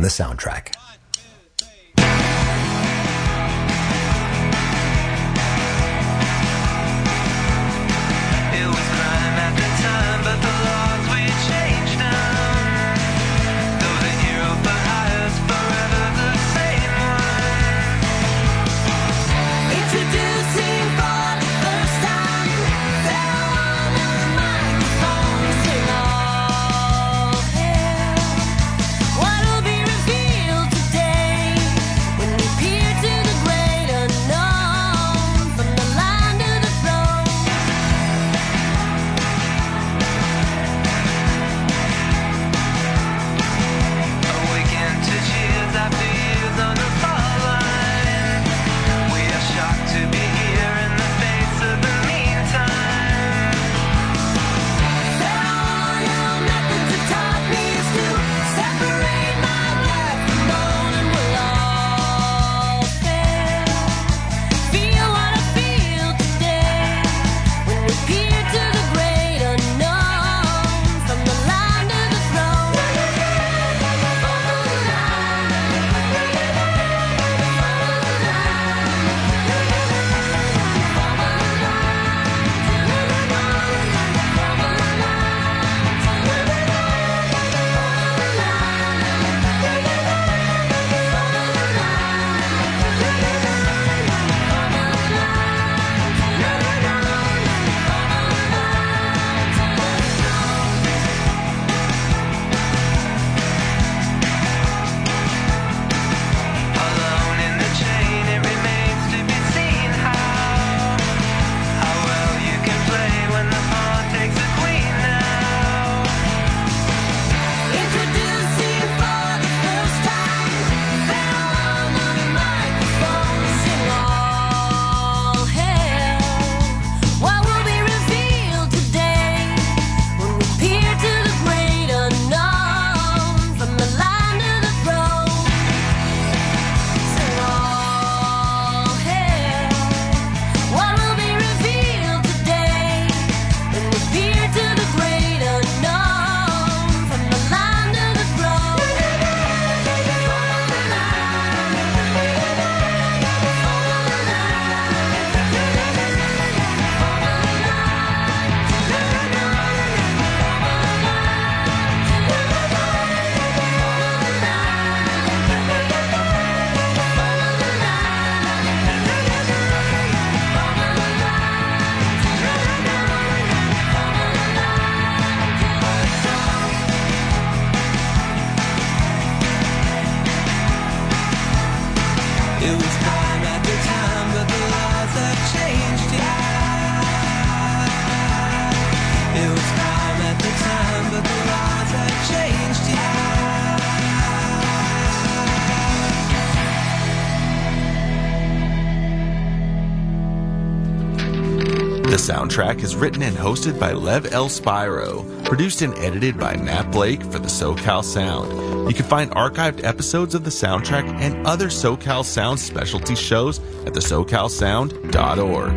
The Soundtrack. The Soundtrack is written and hosted by Lev L. Spiro, produced and edited by Matt Blake for the SoCal Sound. You can find archived episodes of The Soundtrack and other SoCal Sound specialty shows at thesocalsound.org.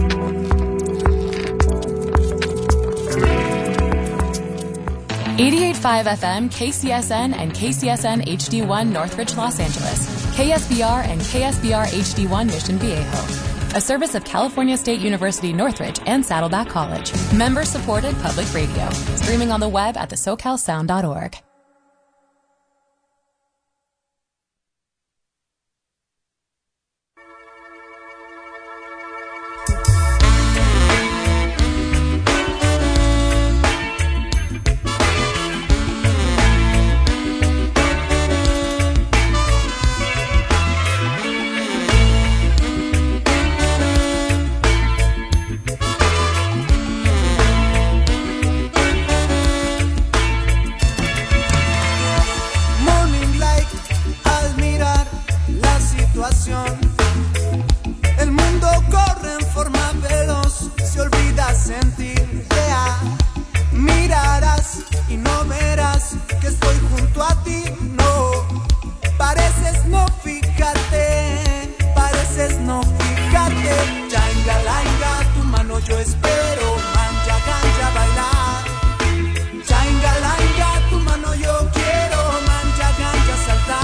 88.5 FM, KCSN, and KCSN HD1 Northridge, Los Angeles, KSBR and KSBR HD1 Mission Viejo. A service of California State University Northridge and Saddleback College. Member-supported public radio. Streaming on the web at thesocalsound.org. Changa, langa, tu mano yo quiero, mancha, gancha, saltar.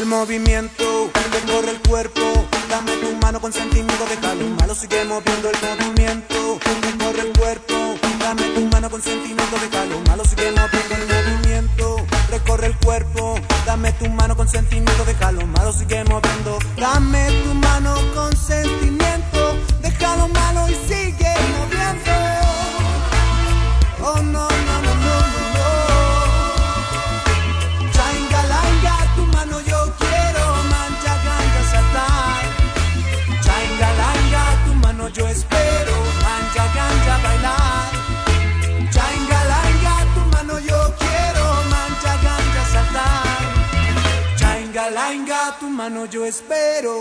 el movimiento recorre el cuerpo. Dame tu mano con sentimiento, deja lo malo, sigue moviendo el movimiento. Recorre el cuerpo, dame tu mano con sentimiento, deja lo malo, sigue moviendo el movimiento. Recorre el cuerpo, dame tu mano con sentimiento, deja lo malo, sigue moviendo. Dame tu mano con sentimiento, deja lo malo y sigue moviendo. Oh no, no, no, no, no, no. Chainga, langa, tu mano yo quiero, mancha, ganga, saltar. Chainga, langa, tu mano yo espero, mancha, ganga, bailar. Chainga, langa, tu mano yo quiero, mancha, ganga, saltar. Chainga, langa, tu mano yo espero.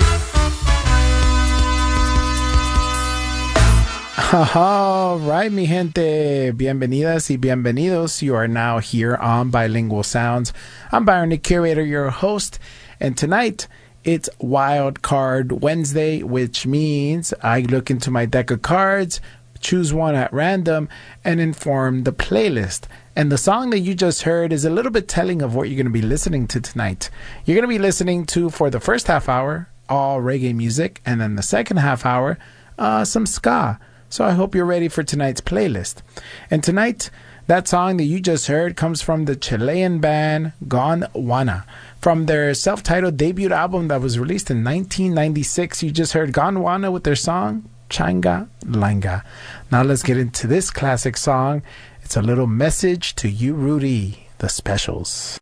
All right, mi gente. Bienvenidas y bienvenidos. You are now here on Bilingual Sounds. I'm Byron, the curator, your host. And tonight, it's Wild Card Wednesday, which means I look into my deck of cards, choose one at random, and inform the playlist. And the song that you just heard is a little bit telling of what you're going to be listening to tonight. You're going to be listening to, for the first half hour, all reggae music, and then the second half hour, some ska. So I hope you're ready for tonight's playlist. And tonight, that song that you just heard comes from the Chilean band Gondwana. From their self-titled debut album that was released in 1996, you just heard Gondwana with their song, Chainga Langa. Now let's get into this classic song. It's a little message to you, Rudy, the Specials.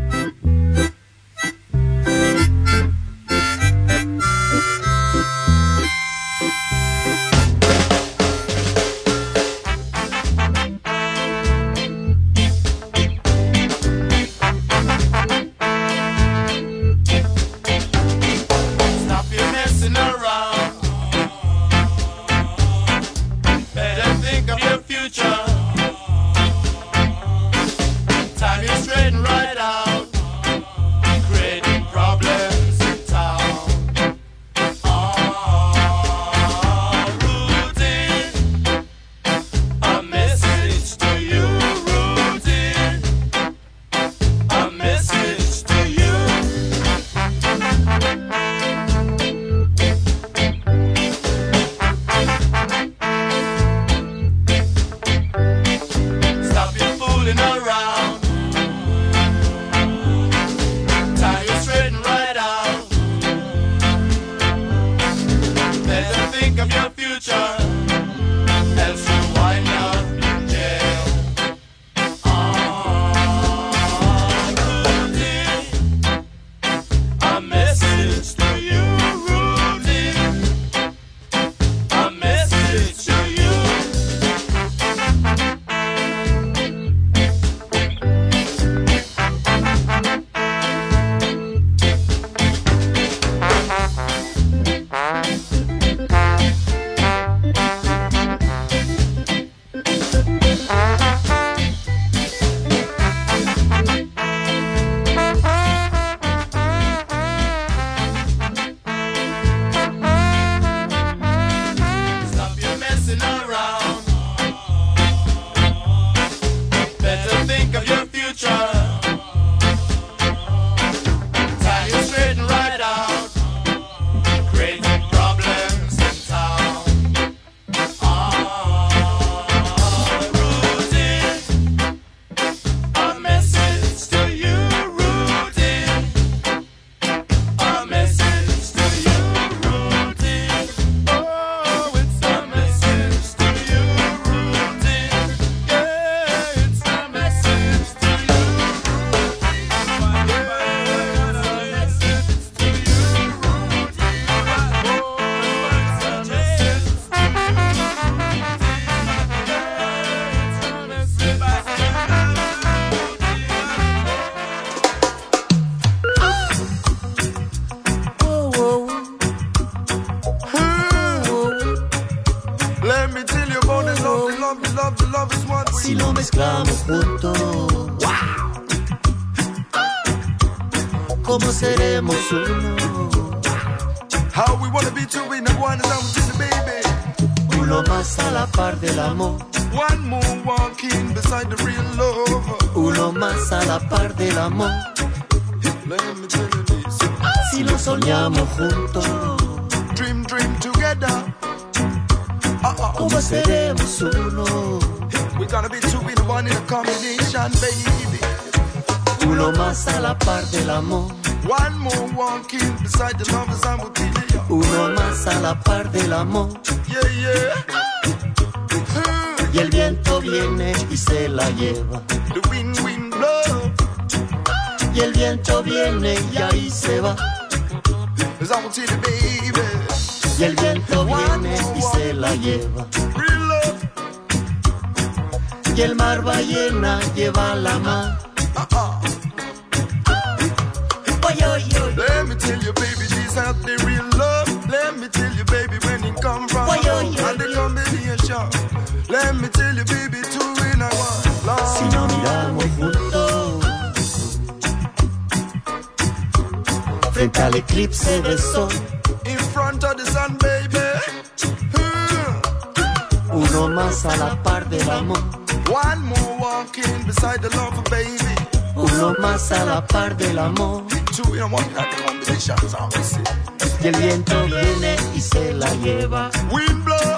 Time is straighten right out. Si lo mezclamos juntos, ¿cómo seremos uno? How we wanna be two in one and I'm just a baby. Uno más a la par del amor. One more walking beside the real love. Uno más a la par del amor. Let me tell you Si lo soñamos juntos, Dream, dream together. ¿cómo seremos uno? We're gonna be two in one in a combination, baby. Uno más a la par del amor. One more walking beside the lovers I'm with you. Uno más a la par del amor. Yeah, yeah. Y el viento viene y se la lleva. The wind, wind blow. Y el viento viene y ahí se va. Cause I'm with you, baby. Y el viento viene y se la lleva. Real love. Y el mar ballena lleva la mar. Oy, oy, oy. Let me tell you, baby, this has the real love. Let me tell you, baby, when it come from Oy, oy, oy. and the combination. Let me tell you, baby, two in a one. Love. Si no miramos juntos frente al eclipse del sol, In front of the sun, baby. uno más a la par del amor. One more walking beside the love, baby. Uno más a la par del amor. Two in a one, not the combination, as I always say. Y el viento viene y se la lleva. Wind blow.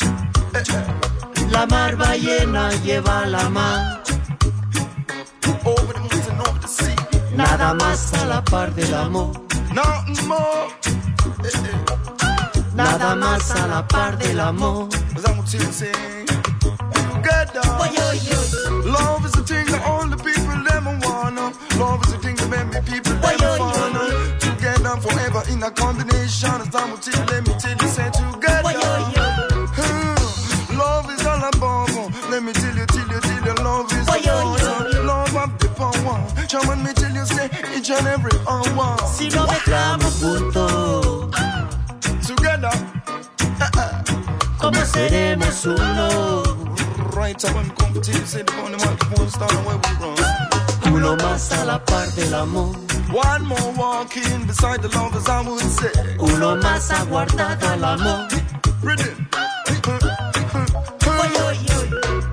La mar ballena lleva la mar. Over the mountain, over the sea. Nada más a la par del amor. Nothing more. Nada más a la par del amor. As I'm with you, say. Together. Oy, oy, oy. Love is the thing that all the people them wanna. Love is the thing that many people them Oy, oy, wanna. oy. Together forever in a combination. As I'm with you, let me tell you, say together. Oy, oy, oy. Love is all about. Let me tell you, love is Oy, oy, the love of the power. Come me tell you, say each and every hour. Si no mezclamos juntos, Together. ¿cómo seremos uno? Right, so when we come to you, say the phone, the microphone, start and where we run. Uno más a la par del amor. One more walking beside the lovers, I would say. Uno más aguardado al amor. Rhythm. Oy, oy, oy.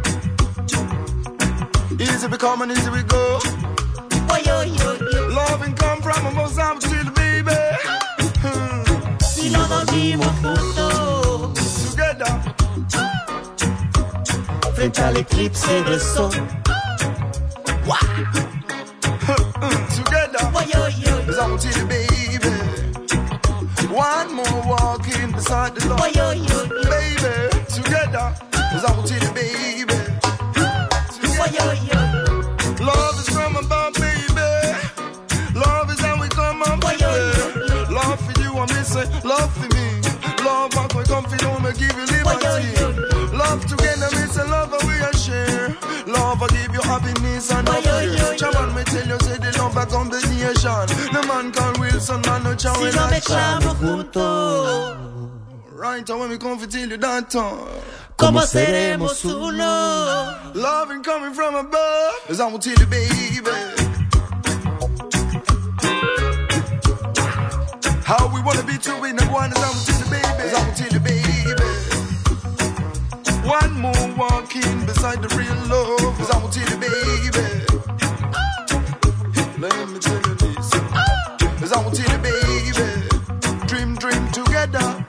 Easy we come and easy we go. Oy, oy, oy, oy. Loving come from above, I'm still baby. Si lo dormimos juntos Together. frente al eclipse del sol. Together. Oy, oy, oy. Cause I'm with you, baby. One more walking beside the love. Oy, oy, oy. Baby. Together. Cause I'm with you, baby. Oy, oy, oy. Love is from above, baby. Love is how we come up, Oy, baby. oy, oy. Love for you, I miss it. Love for me. Love back, we come for you, me give you liberty. Oy, oy, Love together, miss a love we are share. Love, I give you happiness and Oy, love oy, fear. oy, Chaman, me tell you, say the love back on the nation. The man called Wilson, man, no chow Si in lo action. mezclamos juntos, Right, and when we come for tell you that time. ¿cómo seremos uno? Loving coming from above. As I'm tell you, baby. How we wanna be two in the one, as I'm tell you, baby. As I'm tell you, baby. One more walking beside the real love. As I'm tell you, baby. Let me tell you this. As I'm tell you, baby. Dream, dream together.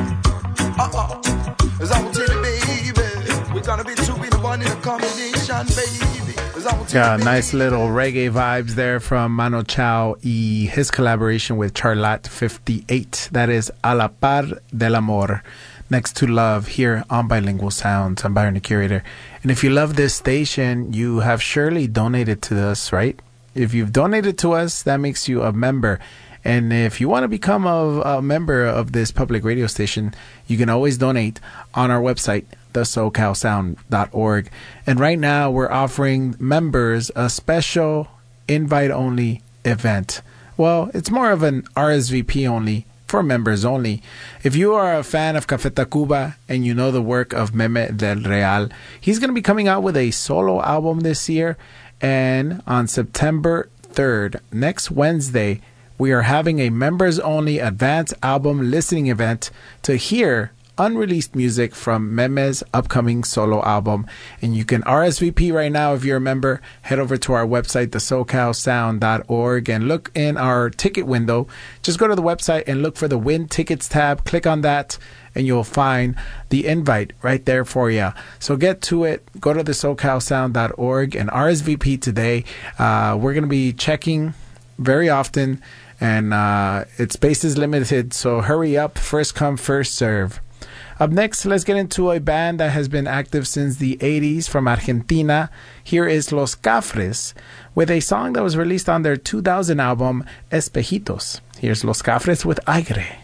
As I'm tell you, baby. We're gonna be two in the one in a combination, baby. As I'm tell Yeah, you, nice baby. little reggae vibes there from Mano Chao y his collaboration with Charlotte 58. That is A la Par del Amor, Next to Love, here on Bilingual Sounds. I'm Byron, the curator. And if you love this station, you have surely donated to us, right? If you've donated to us, that makes you a member. And if you want to become a member of this public radio station, you can always donate on our website, thesocalsound.org. And right now, we're offering members a special invite-only event. Well, it's more of an RSVP only, for members only. If you are a fan of Café Tacuba and you know the work of Meme del Real, he's going to be coming out with a solo album this year. And on September 3rd, next Wednesday, we are having a members-only advanced album listening event to hear unreleased music from Meme's upcoming solo album. And you can RSVP right now if you're a member. Head over to our website, thesocalsound.org, and look in our ticket window. Just go to the website and look for the Win Tickets tab. Click on that, and you'll find the invite right there for you. So get to it. Go to thesocalsound.org and RSVP today. We're going to be checking very often, and space is limited, so hurry up. First come, first serve. Up next, let's get into a band that has been active since the 80s from Argentina. Here is Los Cafres with a song that was released on their 2000 album, Espejitos. Here's Los Cafres with Aire.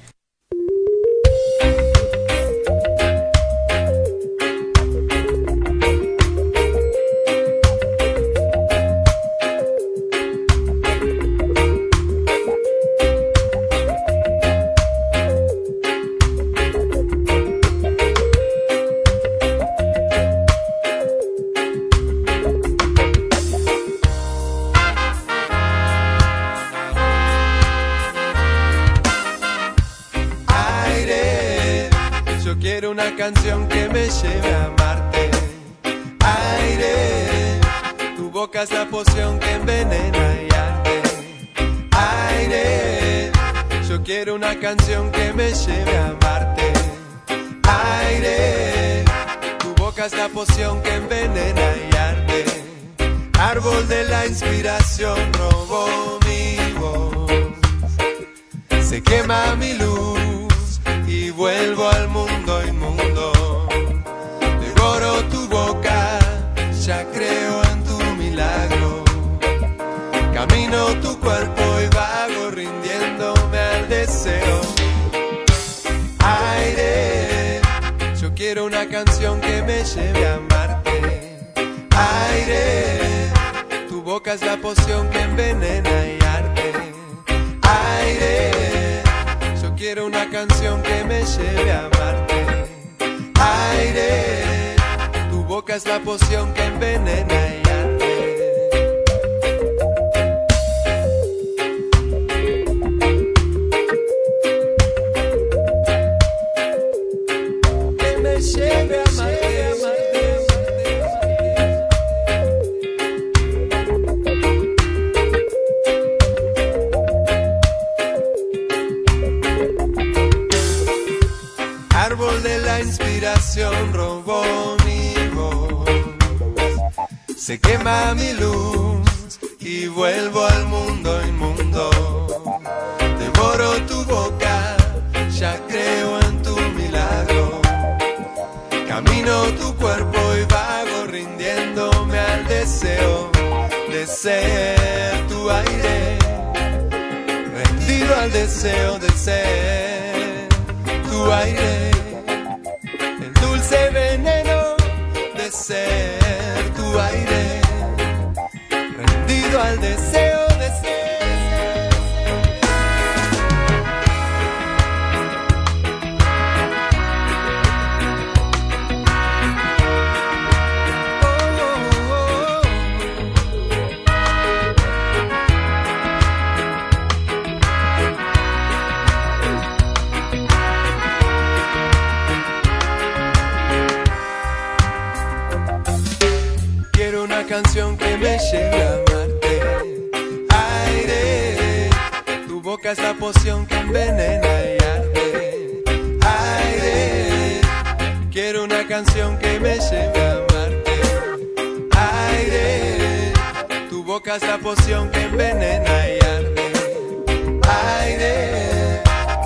Una canción que me lleve a amarte. Aire, tu boca es la poción que envenena y arde. Aire, yo quiero una canción que me lleve a amarte. Aire, tu boca es la poción que envenena y arde. Árbol de la inspiración robó mi voz. Se quema mi luz y vuelvo al mundo inmundo. Devoro tu boca, ya creo en tu milagro. Camino tu cuerpo y vago rindiéndome al deseo. Aire, yo quiero una canción que me lleve a amarte. Aire, tu boca es la poción que envenena y arde. Aire, quiero una canción que me lleve a amarte. Aire, tu boca es la poción que envenena y arde. Que me lleve a amarte. Árbol de la inspiración robó mi voz. Se quema mi luz y vuelvo al mundo inmundo. Devoro tu boca, ya creo en tu milagro. Camino tu cuerpo y vago rindiéndome al deseo de ser tu aire. Rendido al deseo de ser tu aire. El dulce veneno de ser tu aire, rendido al deseo de ser. Una canción que me lleve a amarte. Aire, tu boca es la poción que envenena y arde. Aire, quiero una canción que me lleve a amarte. Aire, tu boca es la poción que envenena y arde. Aire,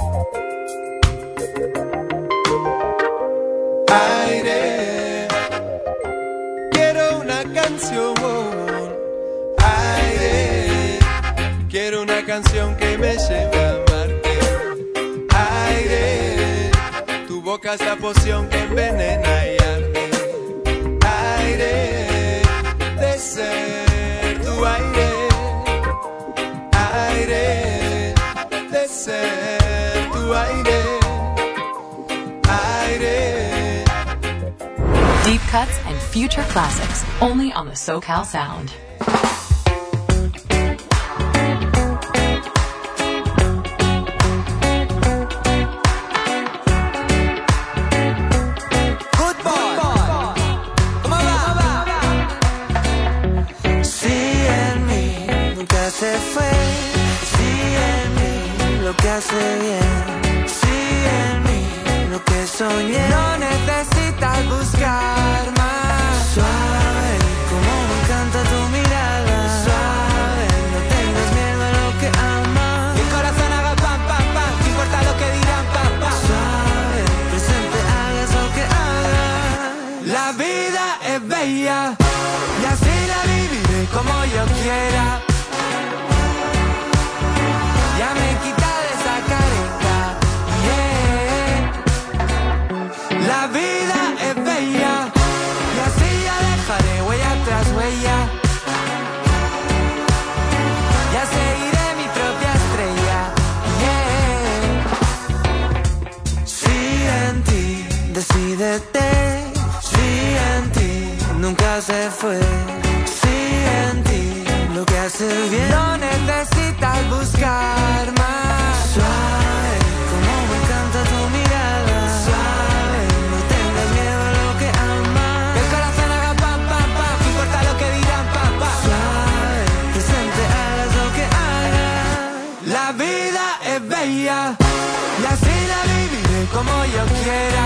aire, quiero una canción. Aire, quiero una canción que me lleve a amarte. Aire, tu boca es la poción que envenena y arde. Aire, de ser tu aire. Aire, de ser tu aire. Aire. Deep cuts and future classics, only on the SoCal Sound. hace bien. Sí, en mí lo que soñé. No necesitas buscar más. Suave, como me encanta tu mirada. Suave, no tengas miedo a lo que amas. Mi corazón haga pam, pam, pam, no importa lo que dirán, pam, pam. Suave, presente, hagas lo que hagas. La vida es bella y así la viviré como yo quiera. Ya me quita de esa careta, yeah. La vida es bella y así ya dejaré huella tras huella. Ya seguiré mi propia estrella, yeah. Sí, en ti, decídete. Sí, en ti, nunca se fue. Sí, en ti, lo que hace bien. No necesitas buscar más. Suave, como me encanta tu mirada. Suave, no tengas miedo a lo que amas. Que el corazón haga pam, pam, pam, no importa lo que dirán, pam, pam. Suave, presente, hagas lo que hagas. La vida es bella y así la viviré como yo quiera.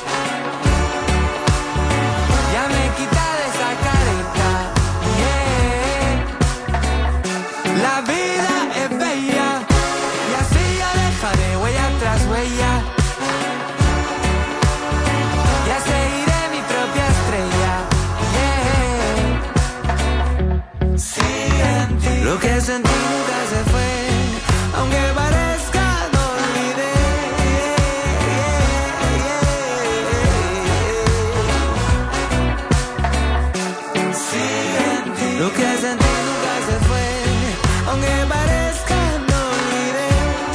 Ya me quita de esa careta, yeah. La vida es bella y así ya dejaré huella tras huella. Ya seguiré mi propia estrella, yeah. Sí, en ti, lo que sentí nunca se fue. Aunque parezca no olvidé. Sí, en ti, lo que sentí nunca se fue. Aunque parezca no olvidé.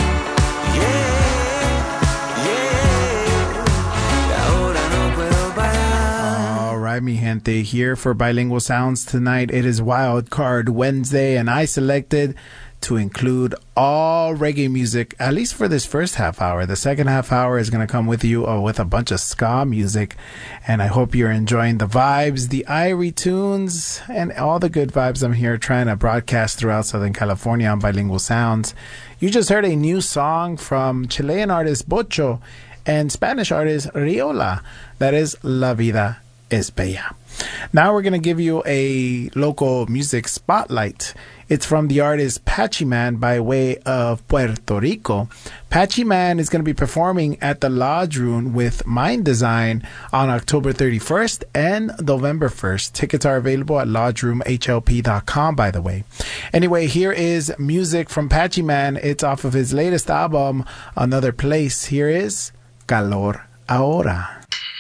Yeah, yeah. Y ahora no puedo parar. All right, mi gente, here for Bilingual Sounds tonight. It is Wild Card Wednesday, and I selected to include all reggae music, at least for this first half hour. The second half hour is going to come with you with a bunch of ska music, and I hope you're enjoying the vibes, the Irie tunes, and all the good vibes I'm here trying to broadcast throughout Southern California on Bilingual Sounds. You just heard a new song from Chilean artist Bocho and Spanish artist Riola. That is La Vida es Bella. Now we're going to give you a local music spotlight. It's from the artist Patchy Man by way of Puerto Rico. Patchy Man is going to be performing at the Lodge Room with Mind Design on October 31st and November 1st. Tickets are available at lodgeroomhlp.com, by the way. Anyway, here is music from Patchy Man. It's off of his latest album, Another Place. Here is Calor Ahora.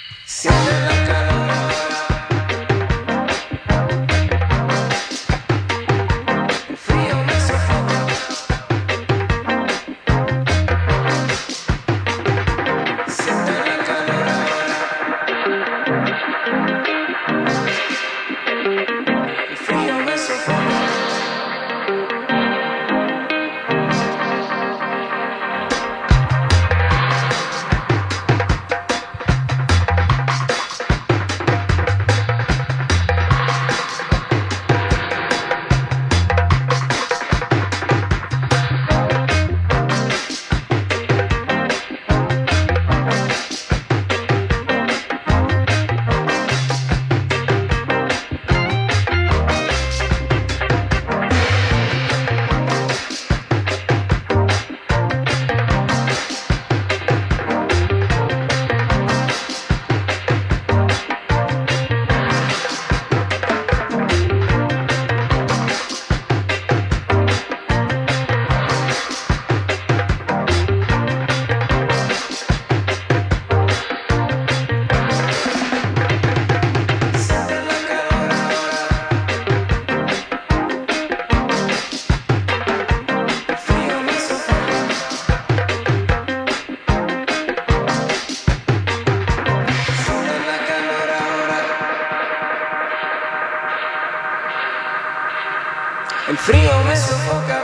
El frío me sofoca.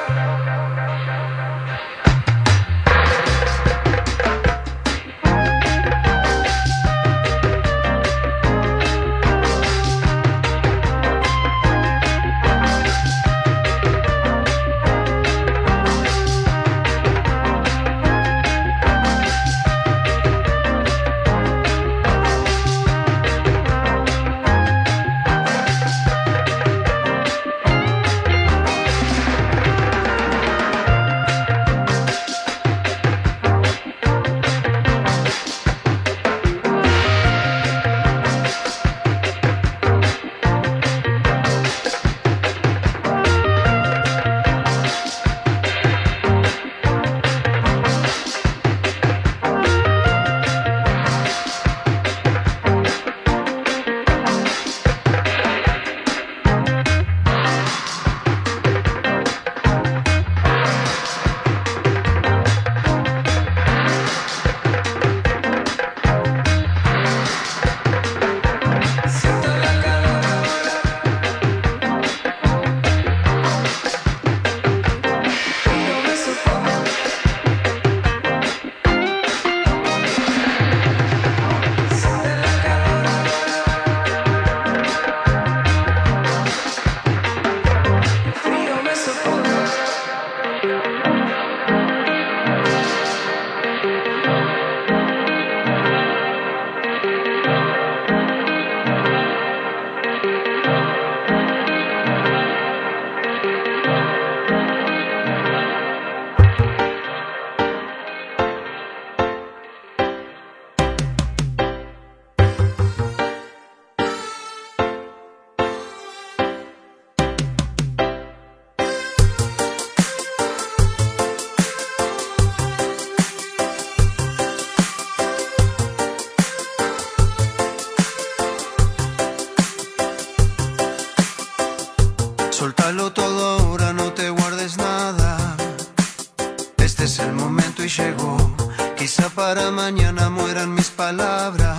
Suéltalo todo ahora, no te guardes nada. Este es el momento y llegó. Quizá para mañana mueran mis palabras.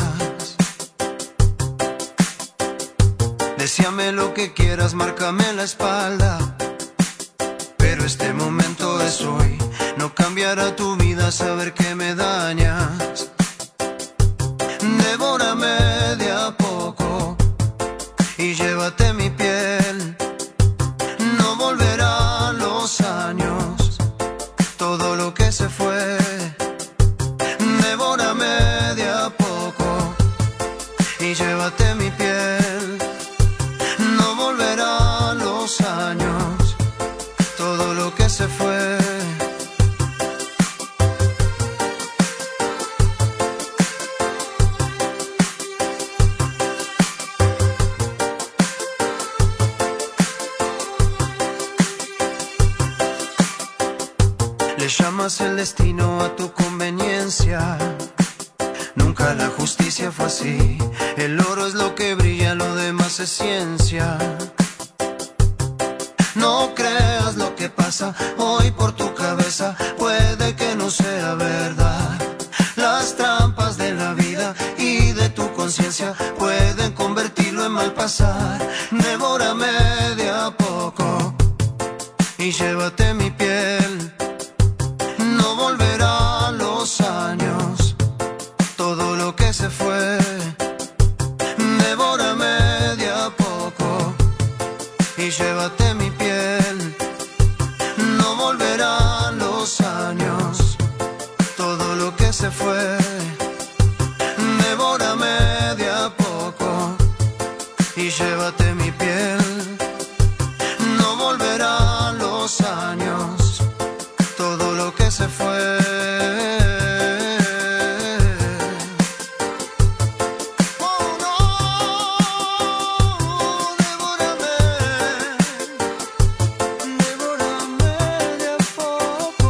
Decíame lo que quieras, márcame la espalda. Pero este momento es hoy. No cambiará tu vida saber que me dañas. Devórame de a poco y llévate mi piel. No volverán los años, todo lo que se fue. Devórame de a poco y llévate mi piel. No volverán los años, todo lo que se fue. Le llamas el destino a tu conveniencia. Nunca la justicia fue así. El oro es lo que brilla, lo demás es ciencia. No creas lo que pasa hoy por tu cabeza. Puede que no sea verdad. Las trampas de la vida y de tu conciencia pueden convertirlo en mal pasar. Devórame de a poco y llévate mi piel. No volverán los años, todo lo que se fue. Devórame de a poco y llévate mi piel. No volverán los años, todo lo que se fue. Devórame de a poco y llévate mi piel. No volverán los años, todo lo que se fue. Oh no, devórame de a poco.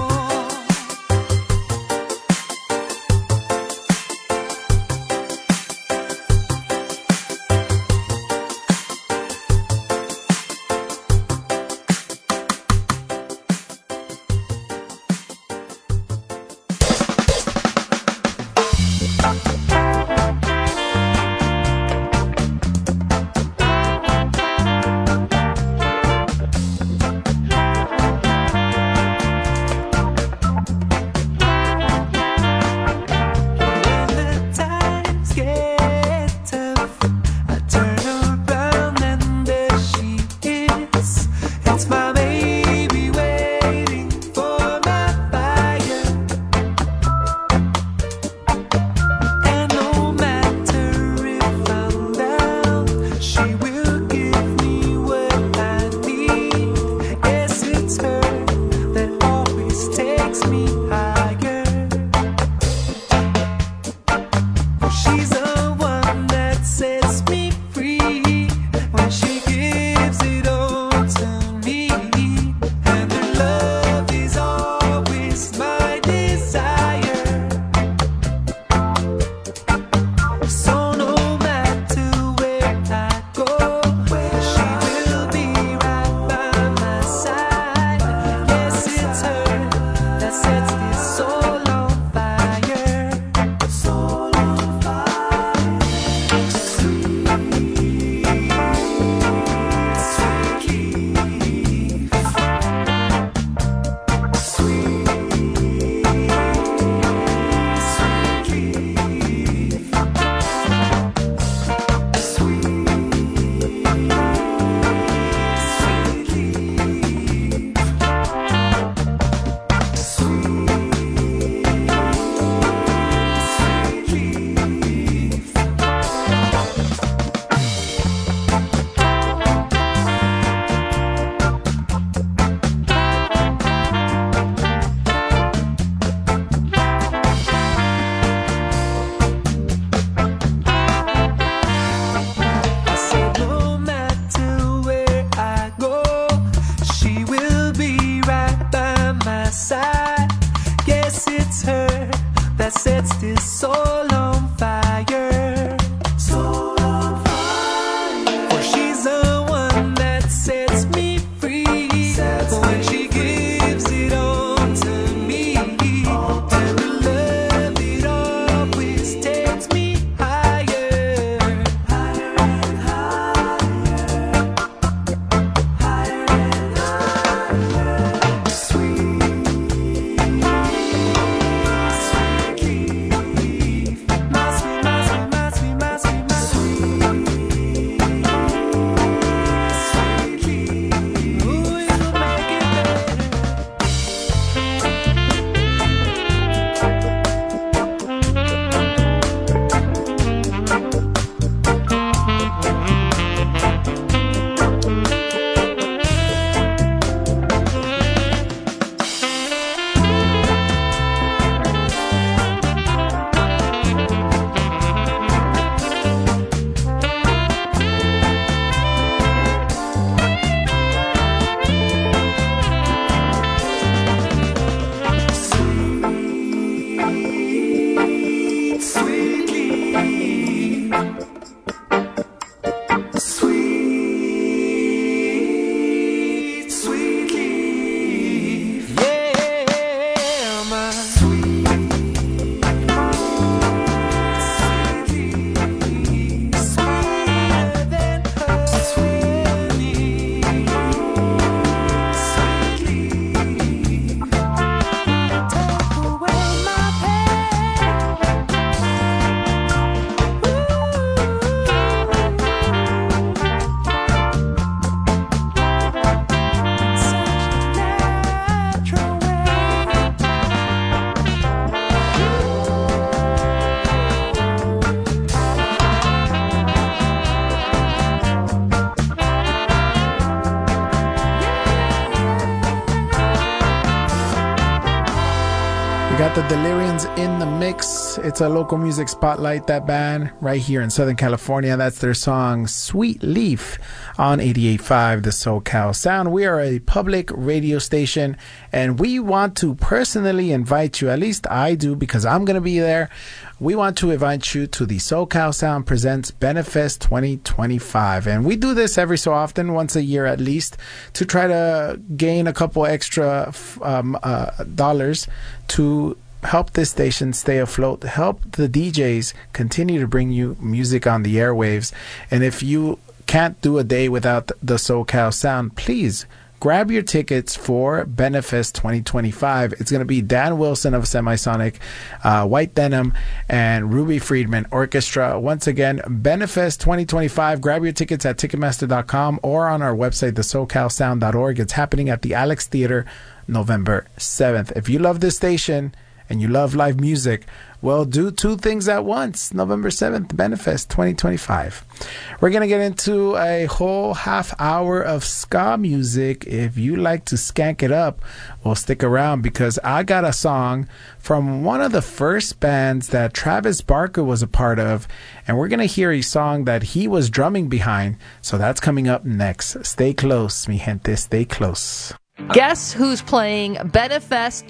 got the Delirians in the mix. It's a local music spotlight, that band, right here in Southern California. That's their song, Sweet Leaf, on 88.5, the SoCal Sound. We are a public radio station, and we want to personally invite you, at least I do, because I'm going to be there. We want to invite you to the SoCal Sound Presents Benefest 2025. And we do this every so often, once a year at least, to try to gain a couple extra dollars to help this station stay afloat, help the DJs continue to bring you music on the airwaves. And if you can't do a day without the SoCal Sound, please grab your tickets for Benefest 2025. It's going to be Dan Wilson of Semisonic, White Denim, and Ruby Friedman Orchestra. Once again, Benefest 2025. Grab your tickets at Ticketmaster.com or on our website, thesocalsound.org. It's happening at the Alex Theater November 7th. If you love this station and you love live music, well, do two things at once. November 7th, Benefest 2025. We're going to get into a whole half hour of ska music. If you like to skank it up, well, stick around, because I got a song from one of the first bands that Travis Barker was a part of, and we're going to hear a song that he was drumming behind. So that's coming up next. Stay close, mi gente, stay close. Guess who's playing Benefest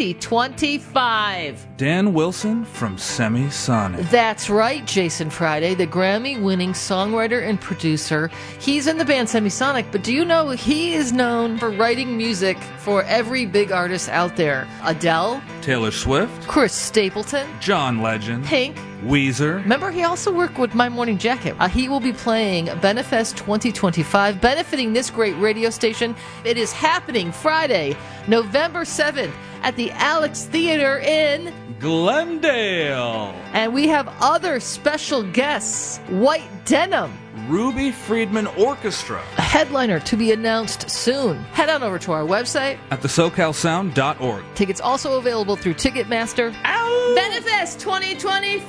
2025? Dan Wilson from Semisonic. That's right, Jason Friday, the Grammy-winning songwriter and producer. He's in the band Semisonic, but do you know he is known for writing music for every big artist out there? Adele, Taylor Swift, Chris Stapleton, John Legend, Pink, Weezer. Remember, he also worked with My Morning Jacket. He will be playing Benefest 2025, benefiting this great radio station. It is happening Friday, November 7th at the Alex Theater in Glendale. And we have other special guests. White Denim, Ruby Friedman Orchestra, a headliner to be announced soon. Head on over to our website at thesocalsound.org. Tickets also available through Ticketmaster. Ow! Benefest 2025!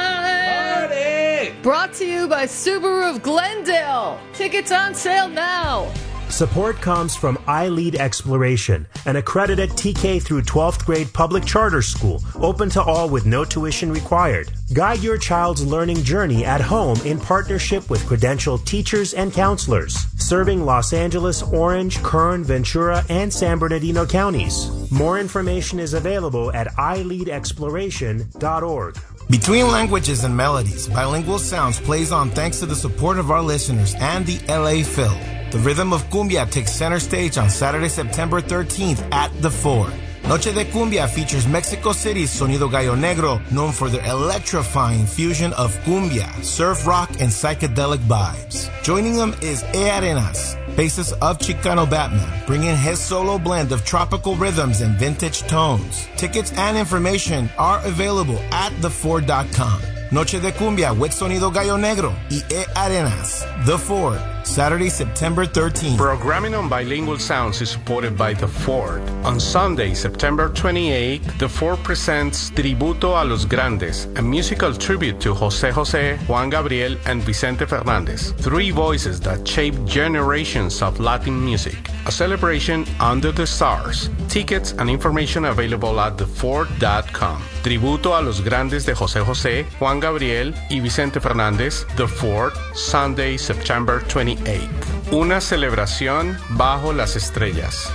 Party! Brought to you by Subaru of Glendale. Tickets on sale now. Support comes from iLead Exploration, an accredited TK through 12th grade public charter school, open to all with no tuition required. Guide your child's learning journey at home in partnership with credentialed teachers and counselors, serving Los Angeles, Orange, Kern, Ventura, and San Bernardino counties. More information is available at iLeadExploration.org. Between Languages and Melodies, Bilingual Sounds plays on thanks to the support of our listeners and the LA Phil. The Rhythm of Cumbia takes center stage on Saturday, September 13th at the Ford. Noche de Cumbia features Mexico City's Sonido Gallo Negro, known for their electrifying fusion of cumbia, surf rock, and psychedelic vibes. Joining them is E Arenas, bassist of Chicano Batman, bringing his solo blend of tropical rhythms and vintage tones. Tickets and information are available at theford.com. Noche de Cumbia with Sonido Gallo Negro y E Arenas. The Ford, Saturday, September 13th. Programming on Bilingual Sounds is supported by The Ford. On Sunday, September 28th, The Ford presents Tributo a los Grandes, a musical tribute to José José, Juan Gabriel, and Vicente Fernández, three voices that shaped generations of Latin music. A celebration under the stars. Tickets and information available at theford.com. Tributo a los Grandes de José José, Juan Gabriel y Vicente Fernández, The Ford, Sunday, September 28th. Una celebración bajo las estrellas.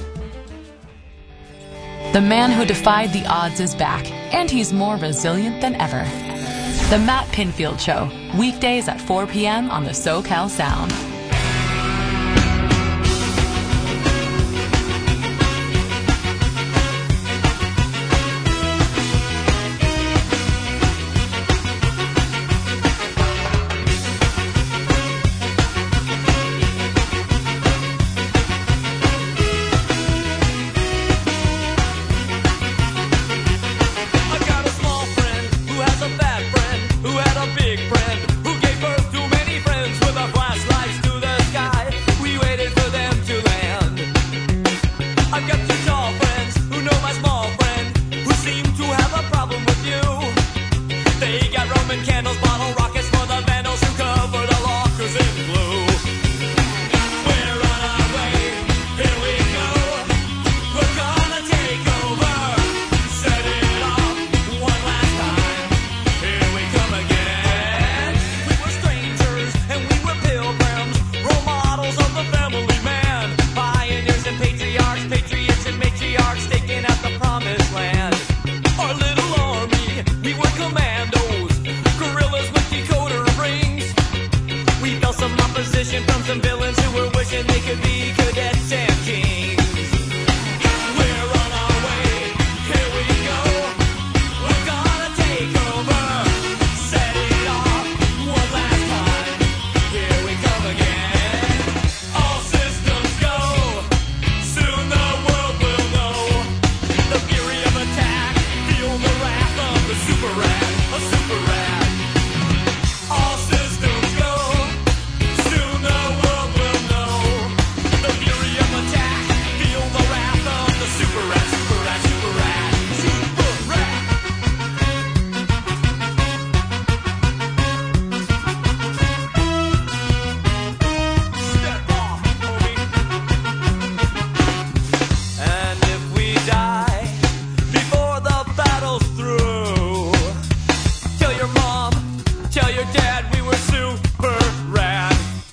The man who defied the odds is back, and he's more resilient than ever. The Matt Pinfield Show, weekdays at 4 p.m. on the SoCal Sound. Who had a big friend who gave birth to many friends with a flashlight to some villains who were wishing they could be cadets and kings. We're on our way, here we go. We're gonna take over, set it off one last time. Here we come again. All systems go. Soon the world will know the fury of attack. Feel the wrath of the super rat, a super rat. All systems go. Soon the world will know the fury of attack. Feel the wrath of the super rat, super rat, super rat, super rat. Step off, homie. And if we die before the battle's through, tell your mom, tell your dad we were super rad.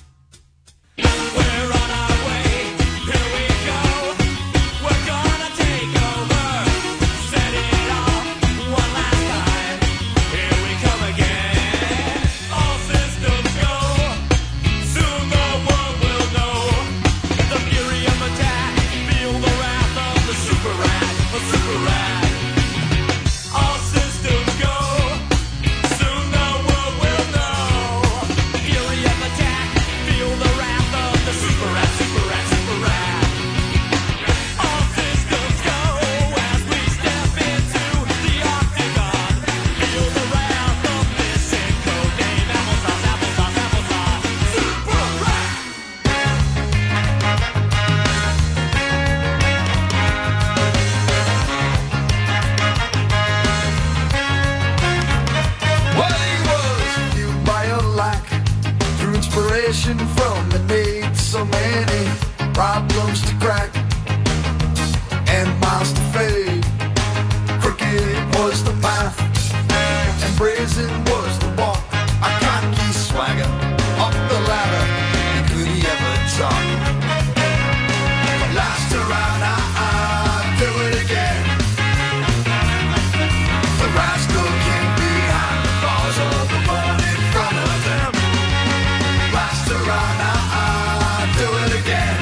We're on our way, here we go. We're gonna take over, set it off one last time. Here we come again. All systems go. Soon the world will know the fury of attack. Feel the wrath of the super rat, a super rat. All systems go. Soon the world will know the fury of attack. Feel the wrath of the super rat, super rat, super rat. All systems go as we step into the octagon. Feel the wrath of missing codename applesauce, applesauce, applesauce. Super rat. Well, he was fueled by a lack, drew inspiration from the need. So many problems to crack and miles to fade. Crooked was the path and brazen was the walk. A cocky swagger up the ladder, and could he ever talk? Last around, do it again. The rascal king behind the bars of the one in front of them. Last around, do it again.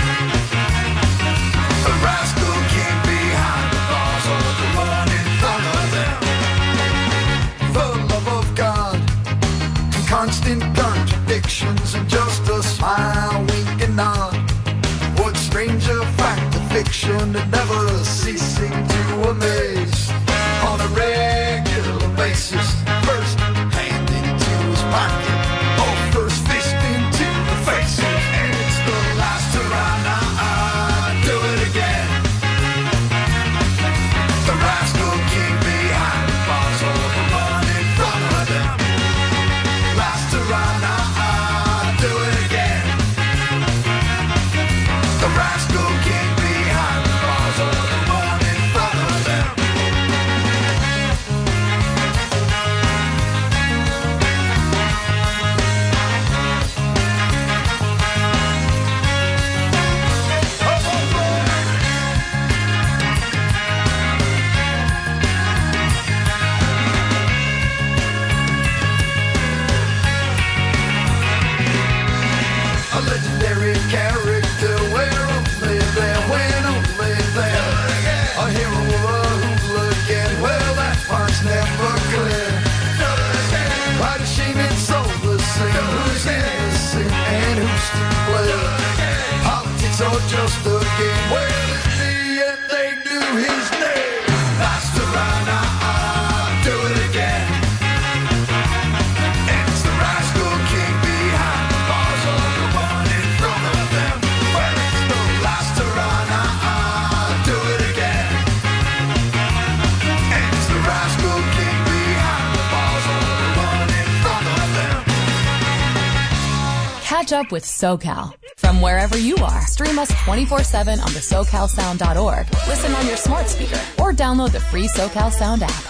The rascal king behind the bars of the one in front of them. The love of God and constant contradictions and just a smile, wink and nod. What stranger fact of fiction that never ceasing to amaze. On a regular basis, first hand into his pocket, or first fist into the faces. And it's the last around, do it again. The rascal king behind the bars of the one in front of them. Last around, do it again. The rascal king behind the bars of the one in front of them. A legendary character, where only there, when only there. A hero of a hooligan, well that part's never clear. Why does she mean soulless sing? Who's innocent and who's to blame? Politics are just a game, well in the end they do his name. Last around, do it again. It's the rascal king behind the bars of the one in front of them. Well, it's the last around, do it again. It's the rascal king behind the bars of the one in front of them. Catch up with SoCal from wherever you are. Stream us 24/7 on the SoCalSound.org. Listen on your smart speaker or download the free SoCal Sound app.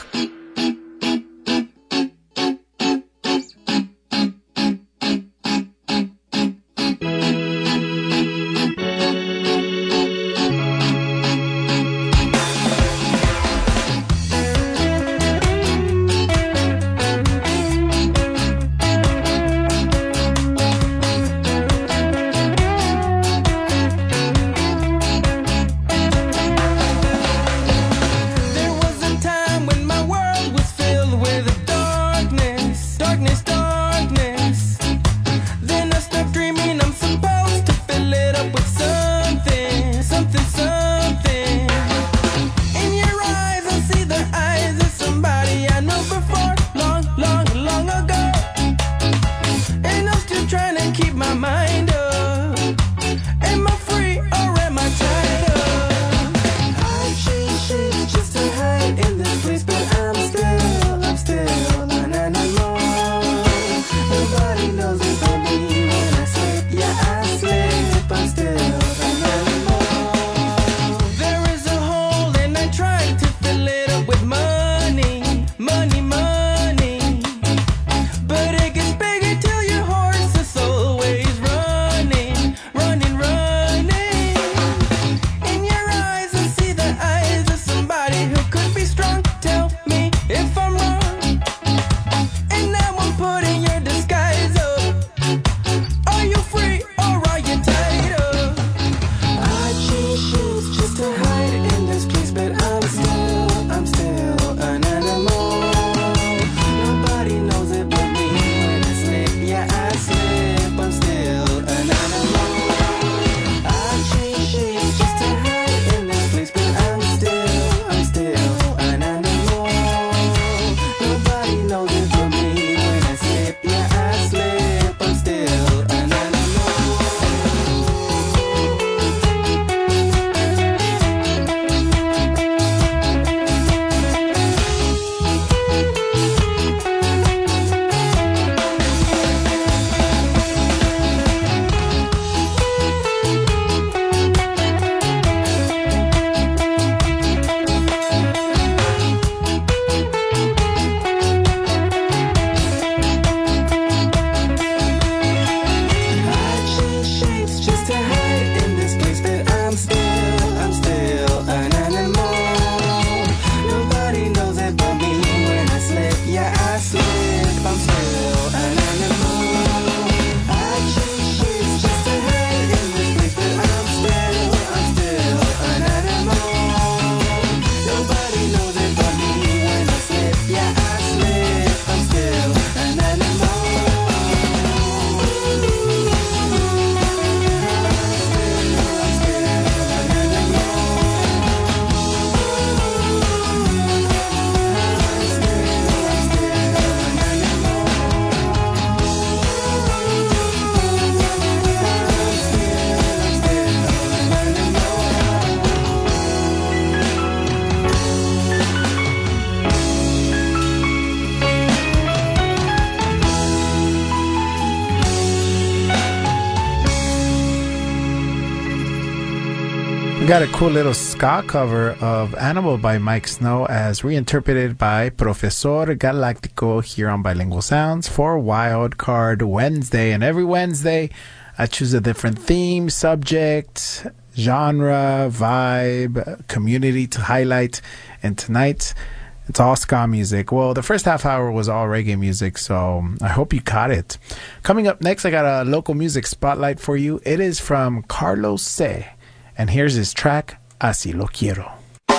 We got a cool little ska cover of Animal by Mike Snow as reinterpreted by Profesor Galactico here on Bilingual Sounds for Wild Card Wednesday. And every Wednesday, I choose a different theme, subject, genre, vibe, community to highlight. And tonight, it's all ska music. Well, the first half hour was all reggae music, so I hope you caught it. Coming up next, I got a local music spotlight for you. It is from Carlos C. And here's his track, Así Lo Quiero.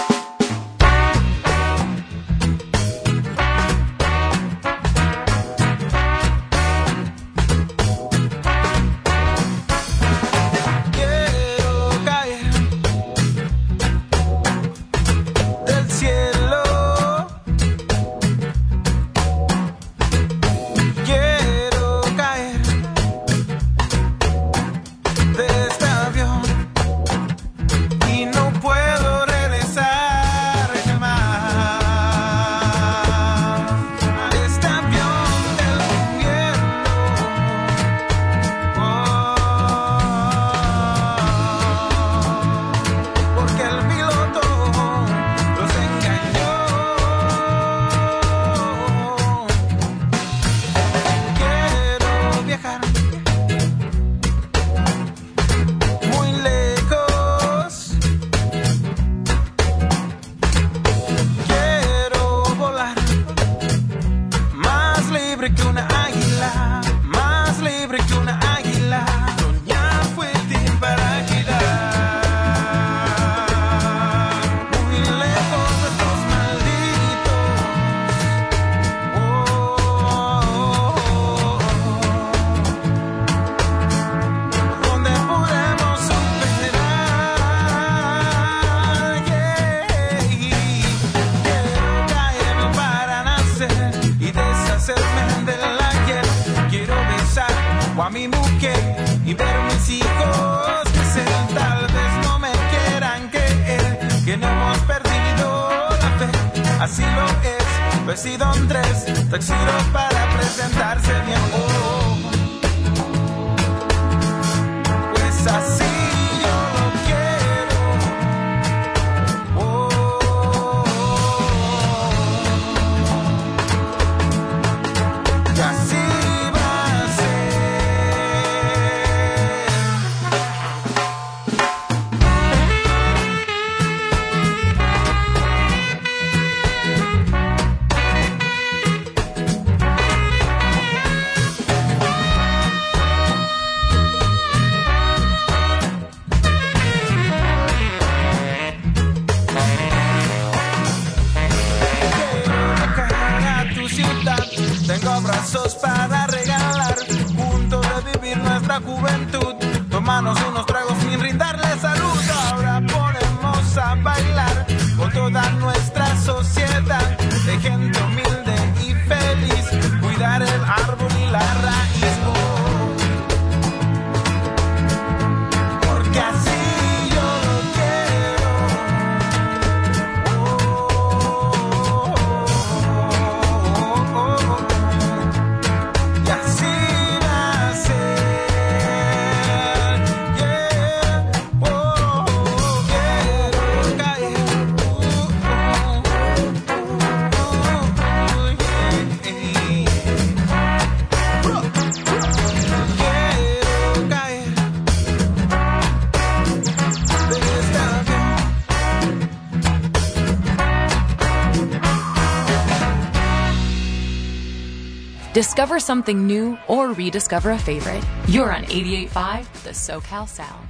Discover something new or rediscover a favorite. You're on 88.5, the SoCal Sound.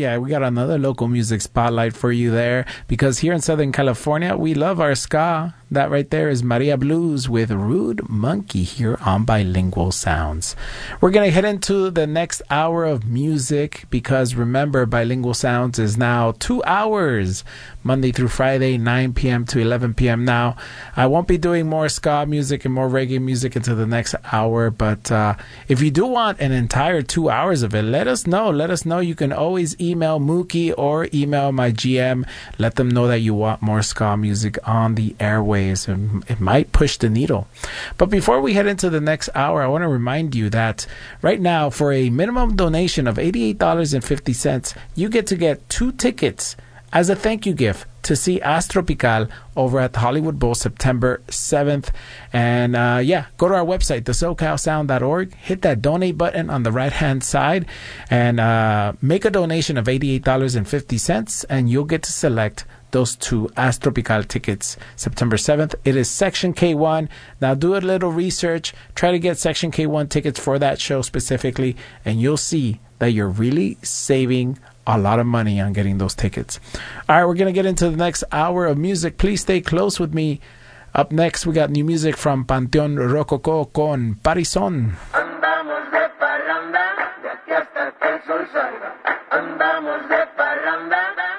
yeah, we got another local music spotlight for you there, because here in Southern California, we love our ska. That right there is Maria Blues with Rude Monkey here on Bilingual Sounds. We're going to head into the next hour of music, because remember, Bilingual Sounds is now 2 hours, Monday through Friday, 9 p.m. to 11 p.m. Now, I won't be doing more ska music and more reggae music into the next hour, but if you do want an entire 2 hours of it, let us know. Let us know. You can always email Mookie or email my GM. Let them know that you want more ska music on the airwaves. It might push the needle. But before we head into the next hour, I want to remind you that right now, for a minimum donation of $88.50, you get to get 2 tickets as a thank you gift to see Astropical over at the Hollywood Bowl September 7th. And go to our website, thesocalsound.org, hit that donate button on the right-hand side, and make a donation of $88.50, and you'll get to select those 2 Astropical tickets September 7th. It is Section K1. Now do a little research. Try to get Section K1 tickets for that show specifically, and you'll see that you're really saving a lot of money on getting those tickets. All right, we're going to get into the next hour of music. Please stay close with me. Up next, we got new music from Panteón Rococó con Parizón. Andamos de parranda, de aquí hasta que el sol salga. Andamos de parranda.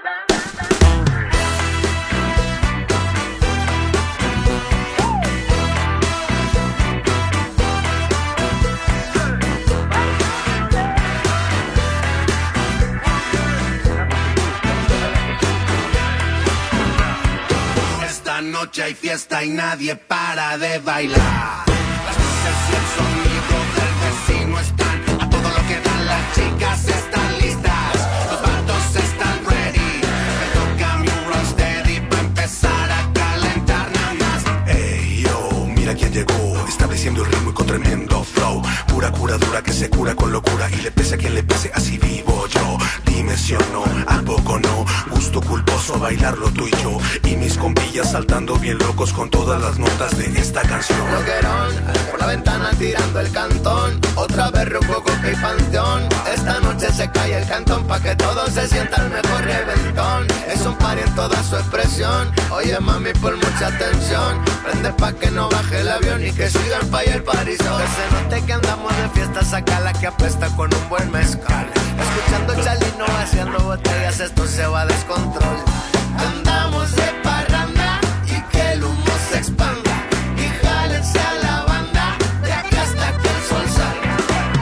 Esta noche hay fiesta y nadie para de bailar. Las luces y el sonido del vecino están a todo lo que dan. Las chicas están listas, los vatos están ready. Me toca mi run steady para empezar a calentar nada más. Ey, yo, mira quién llegó, estableciendo el ritmo y con tremendo flow. Pura curadura que se cura con locura, y le pese a quien le pese, así vivo yo. Dime si o no, ¿a poco no? Gusto culposo bailarlo tú y yo, y mis compillas saltando bien locos con todas las notas de esta canción. Loquerón, por la ventana tirando el cantón. Otra vez Rococo y Panteón. Esta noche se cae el cantón pa' que todos se sientan mejor reventón. Es un party en toda su expresión. Oye mami, por mucha atención, prende pa' que no baje el avión y que sigan pa' allá el parizón. Que se note que andamos de fiesta, saca la que apesta con un buen mezcal. Escuchando Chalino vaciando botellas, esto se va a descontrol. Andamos de parranda y que el humo se expanda. Y jálense a la banda, de acá hasta que el sol salga.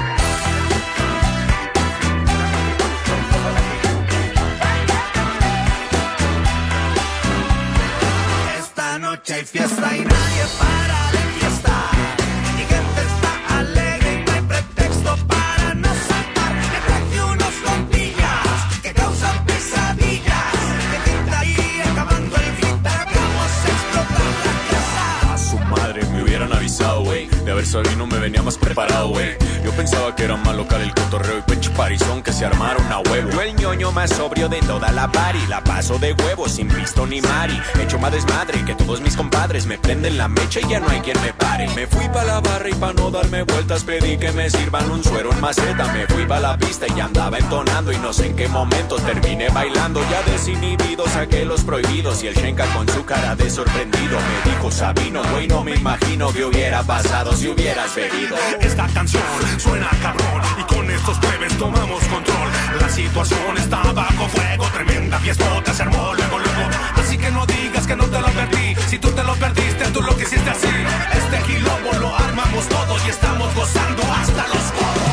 Esta noche hay fiesta y nadie para de fiestar. Mi gente está alegre y no hay pretexto para no saltar. Me traje unos compillas que causan pesadillas. De gente ahí acabando el beat, acabamos a explotar la casa. A su madre, me hubieran avisado, güey. De haber sabido me venía más preparado, güey. Yo pensaba que era más local el cotorreo y pinche parizón que se armaron a huevo. Yo el ñoño más sobrio de toda la party, la paso de huevo sin pisto ni mari. Hecho más desmadre que todos mis compadres, me prenden la mecha y ya no hay quien me pare. Me fui pa' la barra y pa' no darme vueltas pedí que me sirvan un suero en maceta. Me fui pa' la pista y andaba entonando y no sé en qué momento terminé bailando. Ya desinhibido saqué los prohibidos y el Shenka con su cara de sorprendido me dijo: Sabino, güey, no me imagino que hubiera pasado si hubieras bebido. Esta canción suena cabrón y con estos plebes tomamos control. La situación está bajo fuego, tremenda fiestota se armó luego. Así que no digas que no te lo perdí, si tú te lo perdiste tú lo que hiciste así. Este quilombo lo armamos todos y estamos gozando hasta los codos.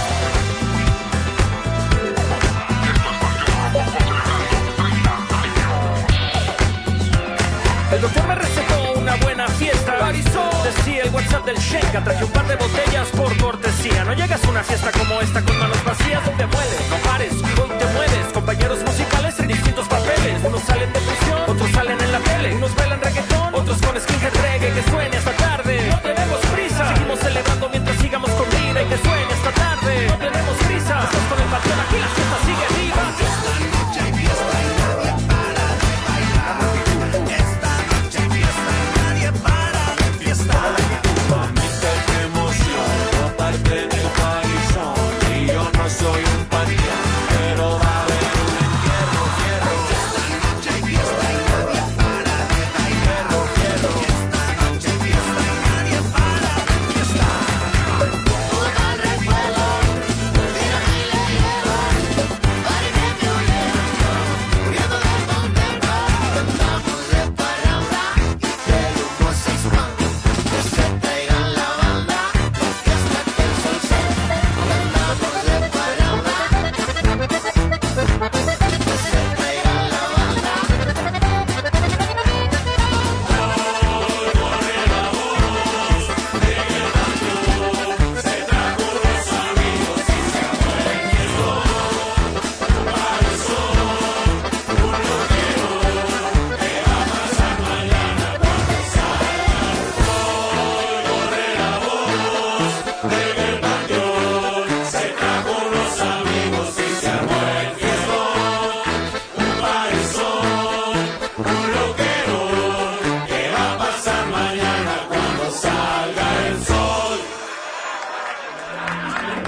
El doctor me recetó una buena fiesta. Parizón. Decía el WhatsApp del Shenka, traje un par de botellas por cortesía. No llegas a una fiesta como esta con manos vacías. Donde mueles, no pares, hoy te mueves. Compañeros musicales en distintos papeles. Unos salen de prisión, otros salen en la tele. Unos bailan reggaetón, otros con skinhead reggae. Que suene hasta tarde, no tenemos prisa. Seguimos celebrando mientras sigamos con vida. Y que suene hasta tarde, no tenemos prisa. Estás con el patrón, aquí la fiesta sigue viva. Esta noche hay fiesta y nadie para de bailar. Esta noche hay fiesta y nadie para de fiestar. Mamita, qué emoción, aparte en el parizón. Y yo no soy un panteón, pero va a haber un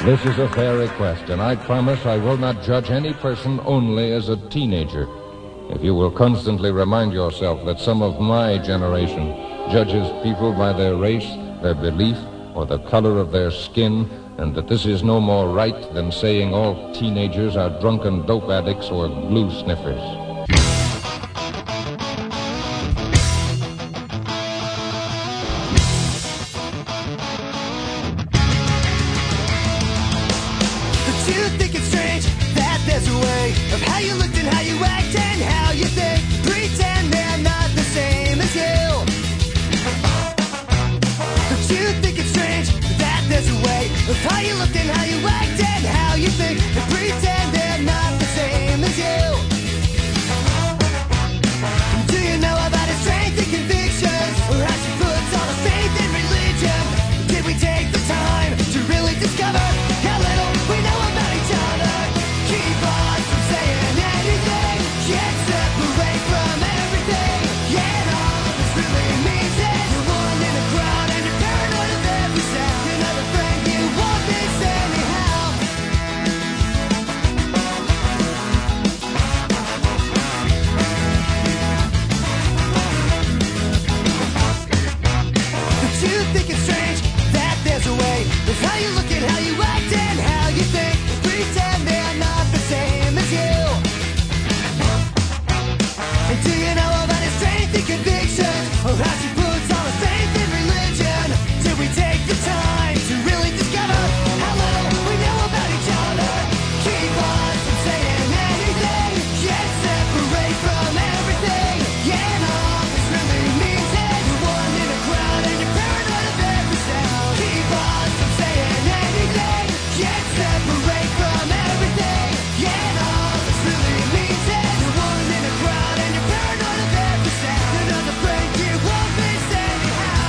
This is a fair request, and I promise I will not judge any person only as a teenager. If you will constantly remind yourself that some of my generation judges people by their race, their belief, or the color of their skin, and that this is no more right than saying all teenagers are drunken dope addicts or glue sniffers. Do you think it's strange that there's a way of how you looked and how you act and how you think? Pretend they're not the same as you. Do you think it's strange that there's a way of how you looked and how you act and how you think? And pretend they're not the same as you. Do you know about his strength and convictions, or how she puts all her faith in religion? Did we take the time to really discover how little we know about each other? Keep on from saying anything, can't separate from everything. Yeah, and all this really means is you're one in a crowd and you're paranoid of every sound. Another friend you won't miss anyhow. Do you think it's strange that there's a way of how you look and how you act and how you think? Pretend they're not the same as you. And do you know about his strength and conviction, or how she puts all her faith in religion? Did we take the time to really discover how little we know about each other? Keep on from saying anything, can't separate from everything. Yeah, and all this really means is you're one in a crowd and you're paranoid of every sound. Keep on from saying anything, can't separate from everything. Yeah, and all this really means is you're one in a crowd and you're paranoid of every sound. Another friend you won't miss anyhow.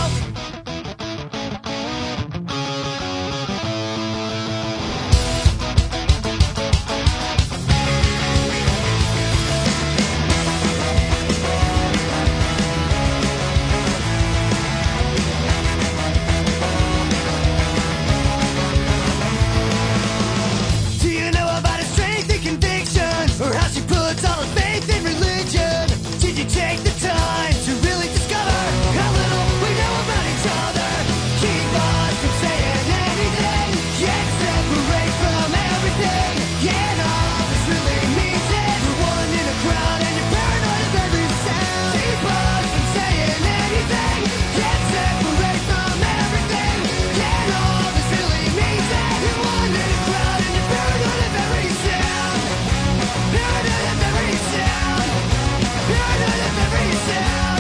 Do you know about his strength and conviction, or how she puts all her faith in religion? Did you take the time to really discover how little we know about each other? Keep on from saying anything, can't separate from everything. Yeah, and all this really means is you're one in a crowd and you're paranoid of every sound. Keep on from saying anything, can't separate from everything. Yeah, and all this really means is you're one in a crowd and you're paranoid of every sound. Paranoid of every sound. Paranoid of every sound.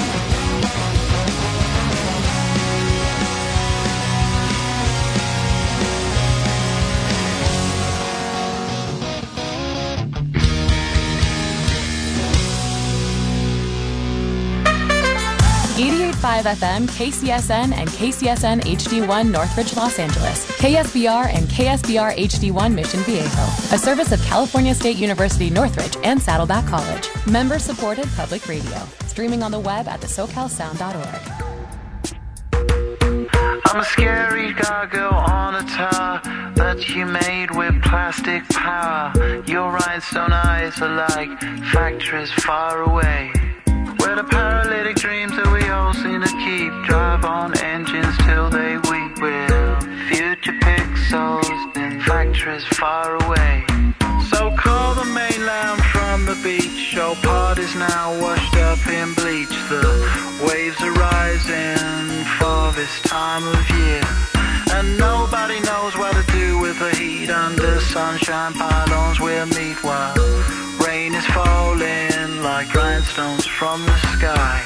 FM, KCSN, and KCSN HD1 Northridge, Los Angeles. KSBR and KSBR HD1 Mission Viejo. A service of California State University Northridge and Saddleback College. Member-supported public radio. Streaming on the web at thesocalsound.org. I'm a scary gargoyle on a tower that you made with plastic power. Your rhinestone eyes are like factories far away, where the paralytic dreams that we all seem to keep drive on engines till they weep with future pixels in factories far away. So call the mainland from the beach. Your party's now washed up in bleach. The waves are rising for this time of year, and nobody knows what to do with the heat. Under sunshine pylons we'll meet while rain is falling like grindstones from the sky.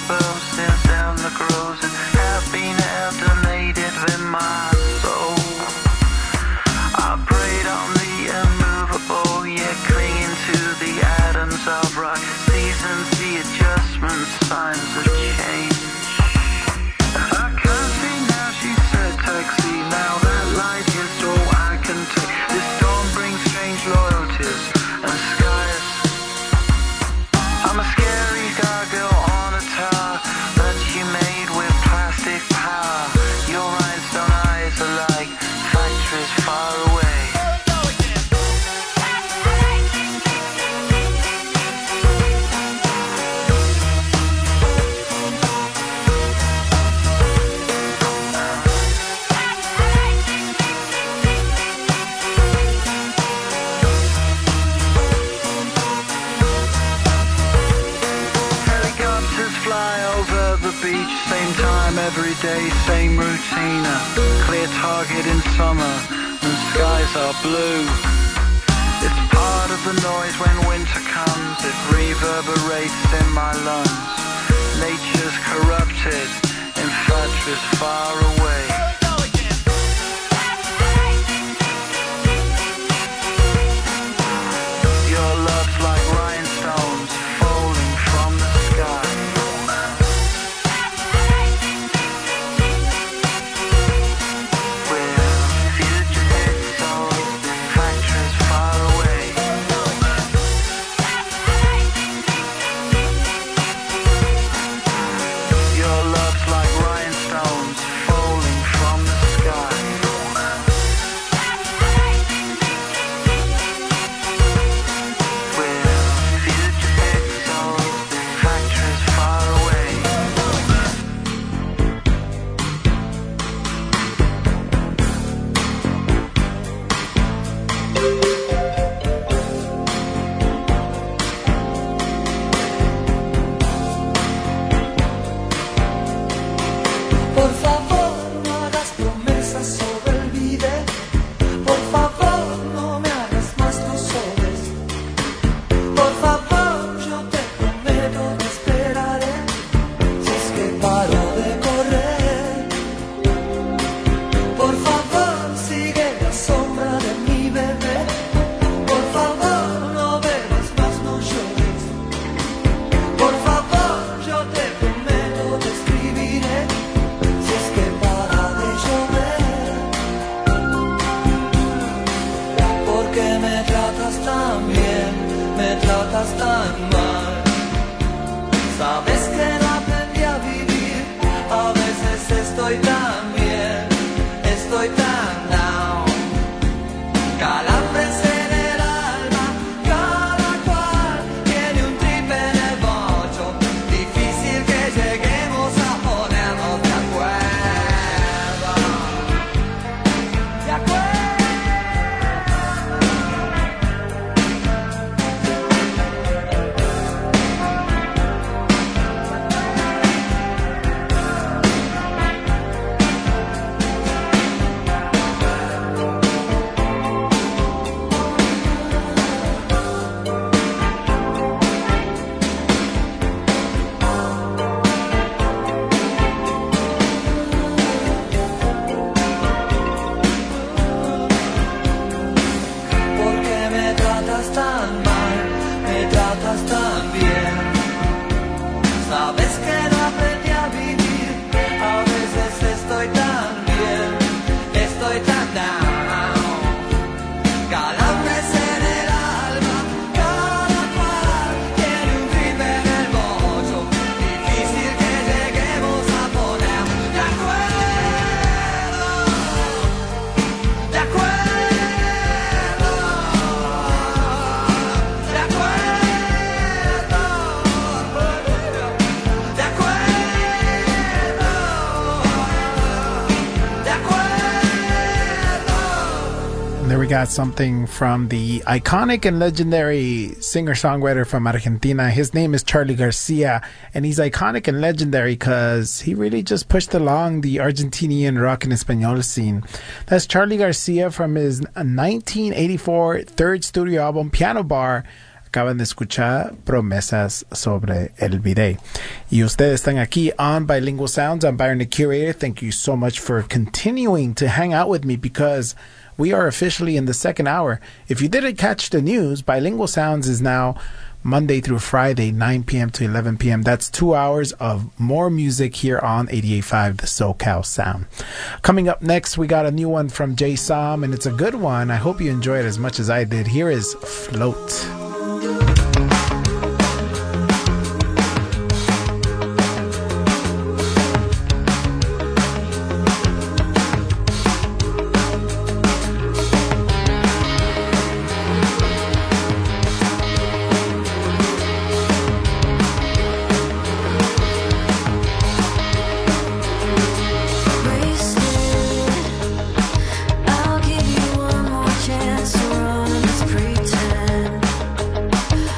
Have been alternated with my soul. every day, same routine. Clear target in summer and skies are blue. It's part of the noise when winter comes. It reverberates in my lungs. Nature's corrupted, infatuous far away. Your love's like rhinestones falling from the sky. We're fugitive souls, factories far away. Your love's like rhinestones falling from the sky. We're fugitive souls, factories far away. Por favor, no hagas promesas sobre el vide. Por favor, no me hagas más los sobres. Por favor, yo te prometo te esperaré. Si es que paro de correr. Por favor, sigue la sombra de mi bebé. Por favor, no bebas más, no llores. Por favor, yo te prometo te escribiré. Si es que para de llover, porque me tratas tan bien, me tratas tan mal. Sabes que no aprendí a vivir, a veces estoy tan bien, estoy tan down. Calambres en el alma, cada cual tiene un trip en el bocho. Difícil que lleguemos a ponernos de acuerdo. De acuerdo. Porque me tratas tan mal, me tratas tan bien. Sabes que no aprendí a vivir, a veces estoy tan bien, estoy tan down. Calambres en el alma, cada cual tiene un trip en el bocho. Difícil que lleguemos a poner de acuerdo, de acuerdo. De There we got something from the iconic and legendary singer-songwriter from Argentina. His name is Charly Garcia, and he's iconic and legendary because he really just pushed along the Argentinian rock and español scene. That's Charly Garcia from his 1984 third studio album, Piano Bar. Acaban de escuchar Promesas sobre el Vide. Y ustedes están aquí on Bilingual Sounds. I'm Byron, the curator. Thank you so much for continuing to hang out with me because we are officially in the second hour. If you didn't catch the news, Bilingual Sounds is now Monday through Friday, 9 p.m. to 11 p.m. That's 2 hours of more music here on 88.5 The SoCal Sound. Coming up next, we got a new one from Jay Som, and it's a good one. I hope you enjoy it as much as I did. Here is Float. I'll give you one more chance to run, let's pretend.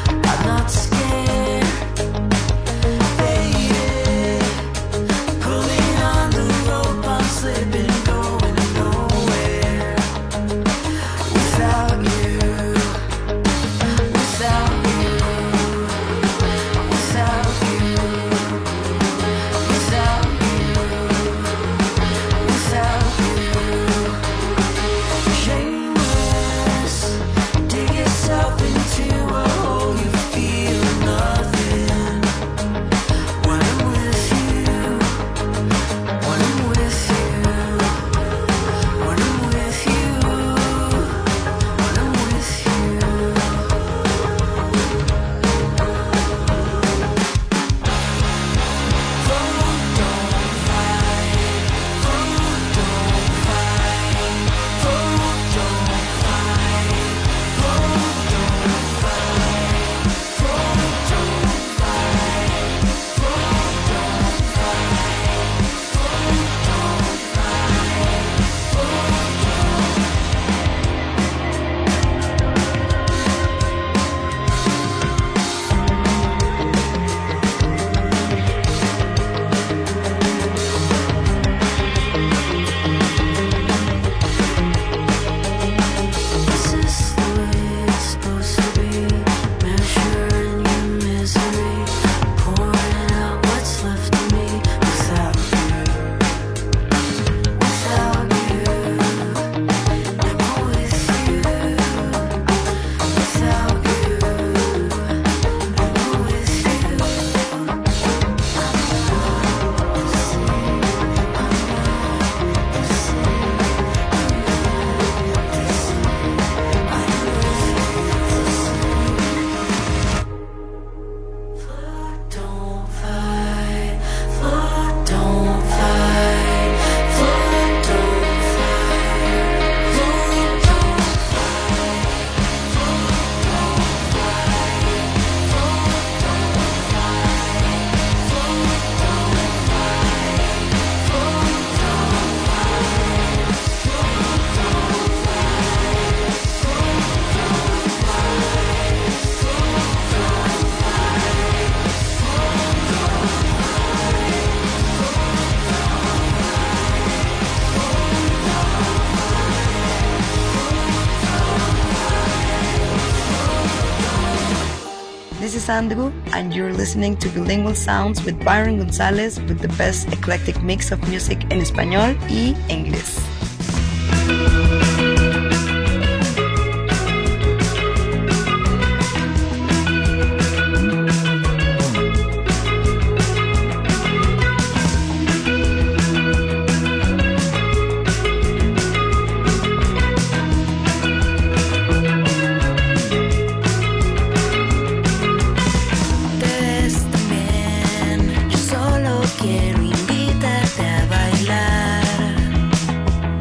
This is Andrew, and you're listening to Bilingual Sounds with Byron Gonzalez with the best eclectic mix of music en español y inglés. Yo solo quiero invitarte a bailar.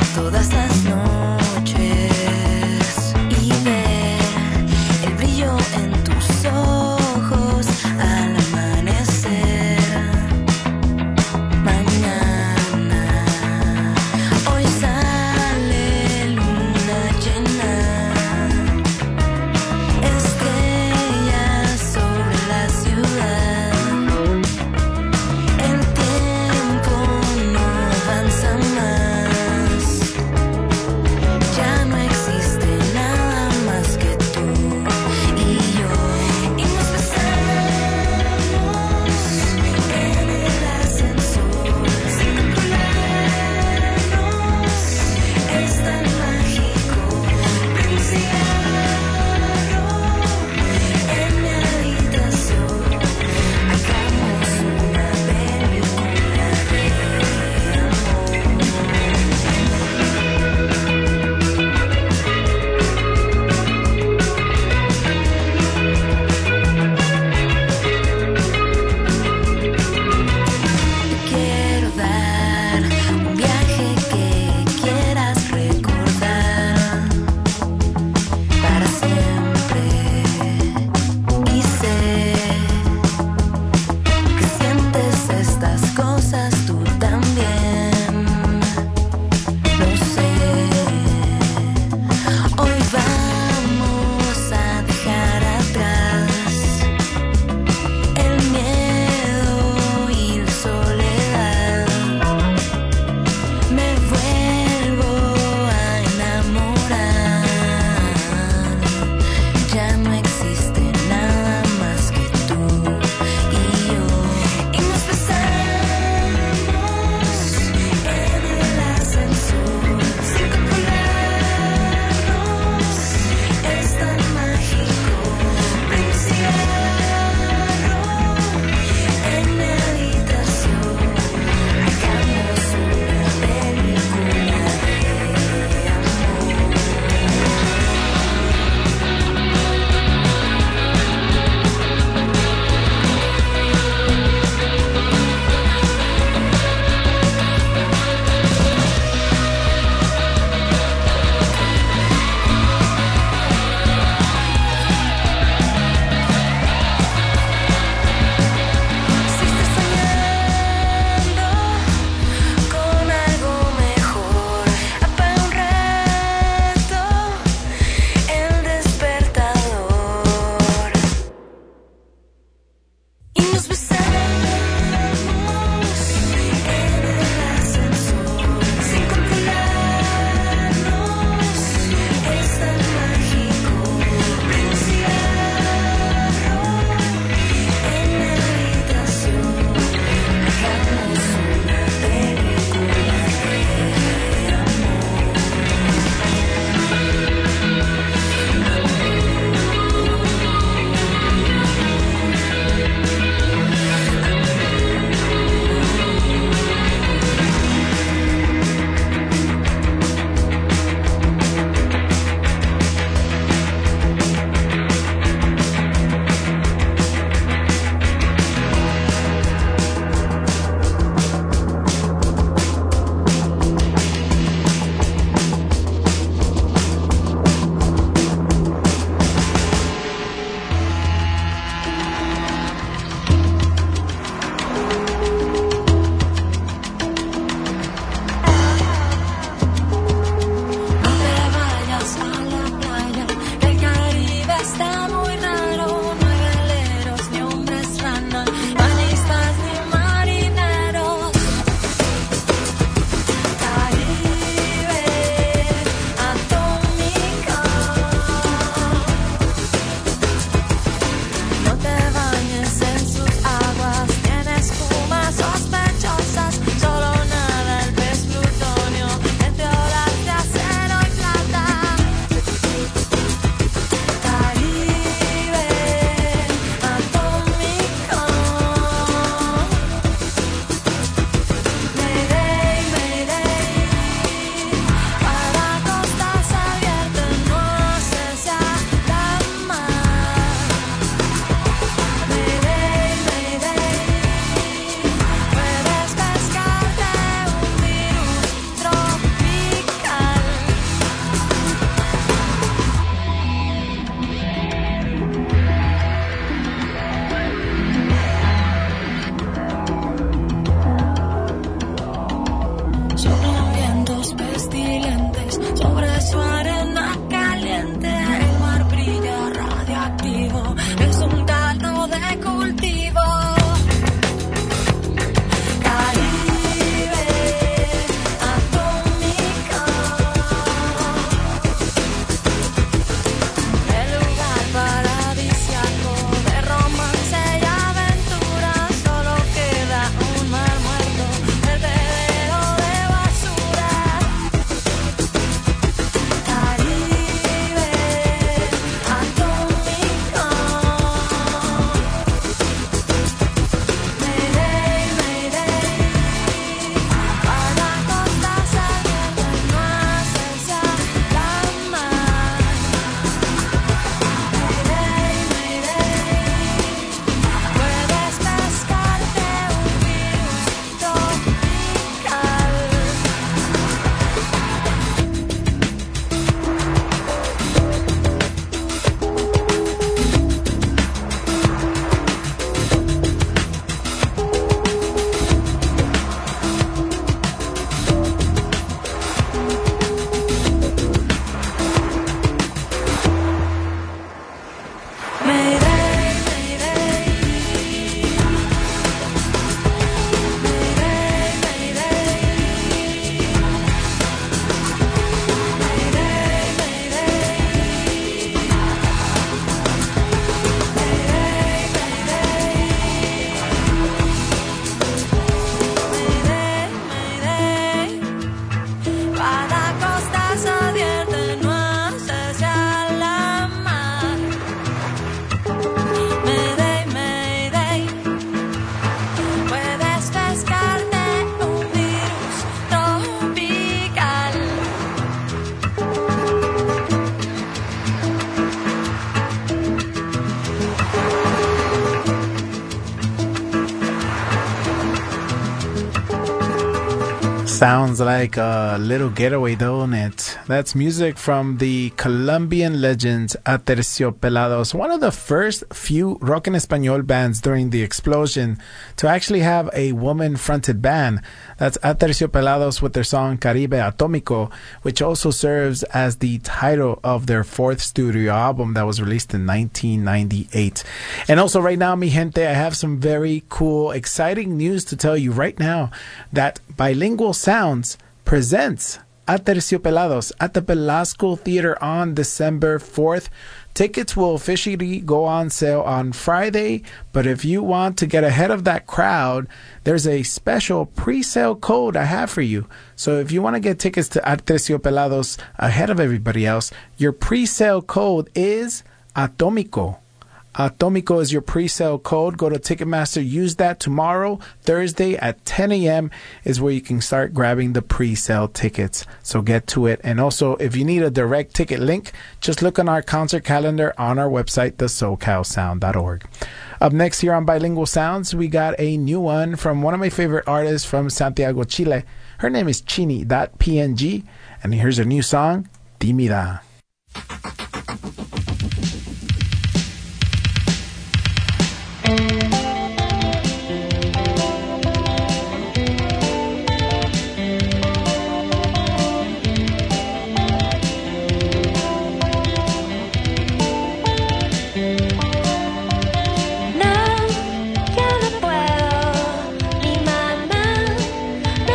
Sounds like a little getaway, don't it? That's music from the Colombian legends Aterciopelados, one of the first few rock en español bands during the explosion to actually have a woman-fronted band. That's Aterciopelados with their song Caribe Atómico, which also serves as the title of their fourth studio album that was released in 1998. And also right now, mi gente, I have some very cool, exciting news to tell you right now that Bilingual Sounds presents Aterciopelados at the Belasco Theater on December 4th. Tickets will officially go on sale on Friday, but if you want to get ahead of that crowd, there's a special pre-sale code I have for you. So if you want to get tickets to Aterciopelados ahead of everybody else, your pre-sale code is Atómico. Atómico is your pre-sale code. Go to Ticketmaster. Use that tomorrow, Thursday at 10 a.m. is where you can start grabbing the pre-sale tickets. So get to it. And also, if you need a direct ticket link, just look on our concert calendar on our website, thesocalsound.org. Up next here on Bilingual Sounds, we got a new one from one of my favorite artists from Santiago, Chile. Her name is Chini.png, and here's her new song, Tímida.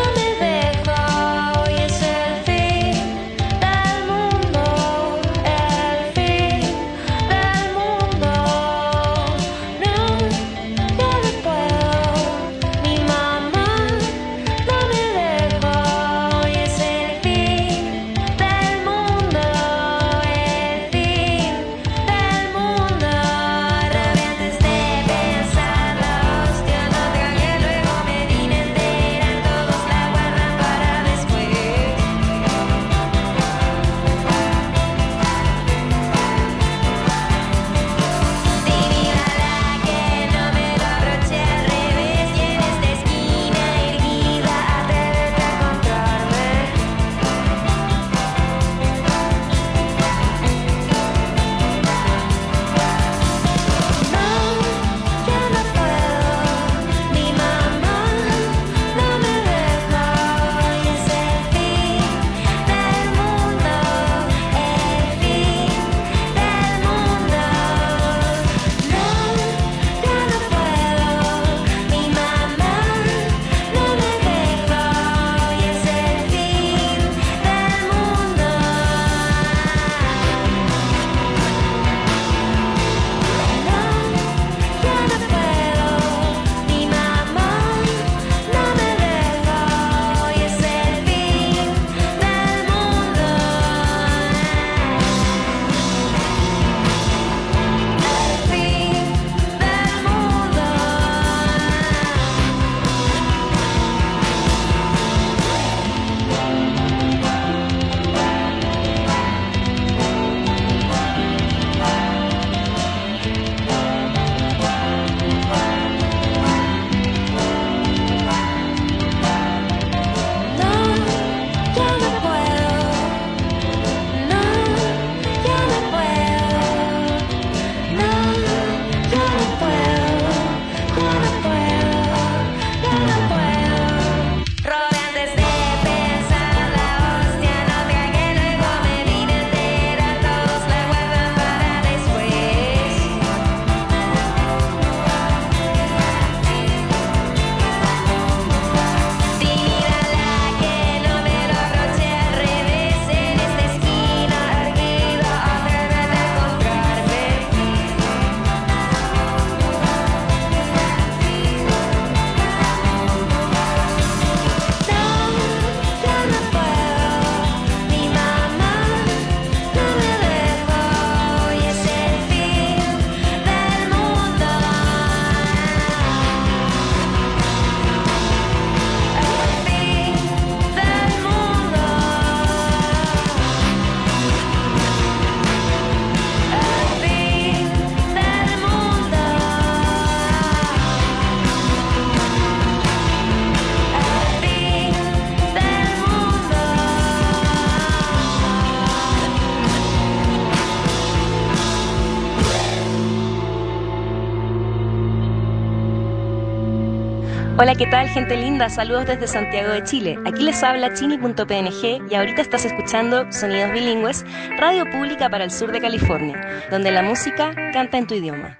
Hoy es el fin del mundo. Hola, ¿qué tal, gente linda? Saludos desde Santiago de Chile. Aquí les habla Chini.png y ahorita estás escuchando Sonidos Bilingües, radio pública para el sur de California, donde la música canta en tu idioma.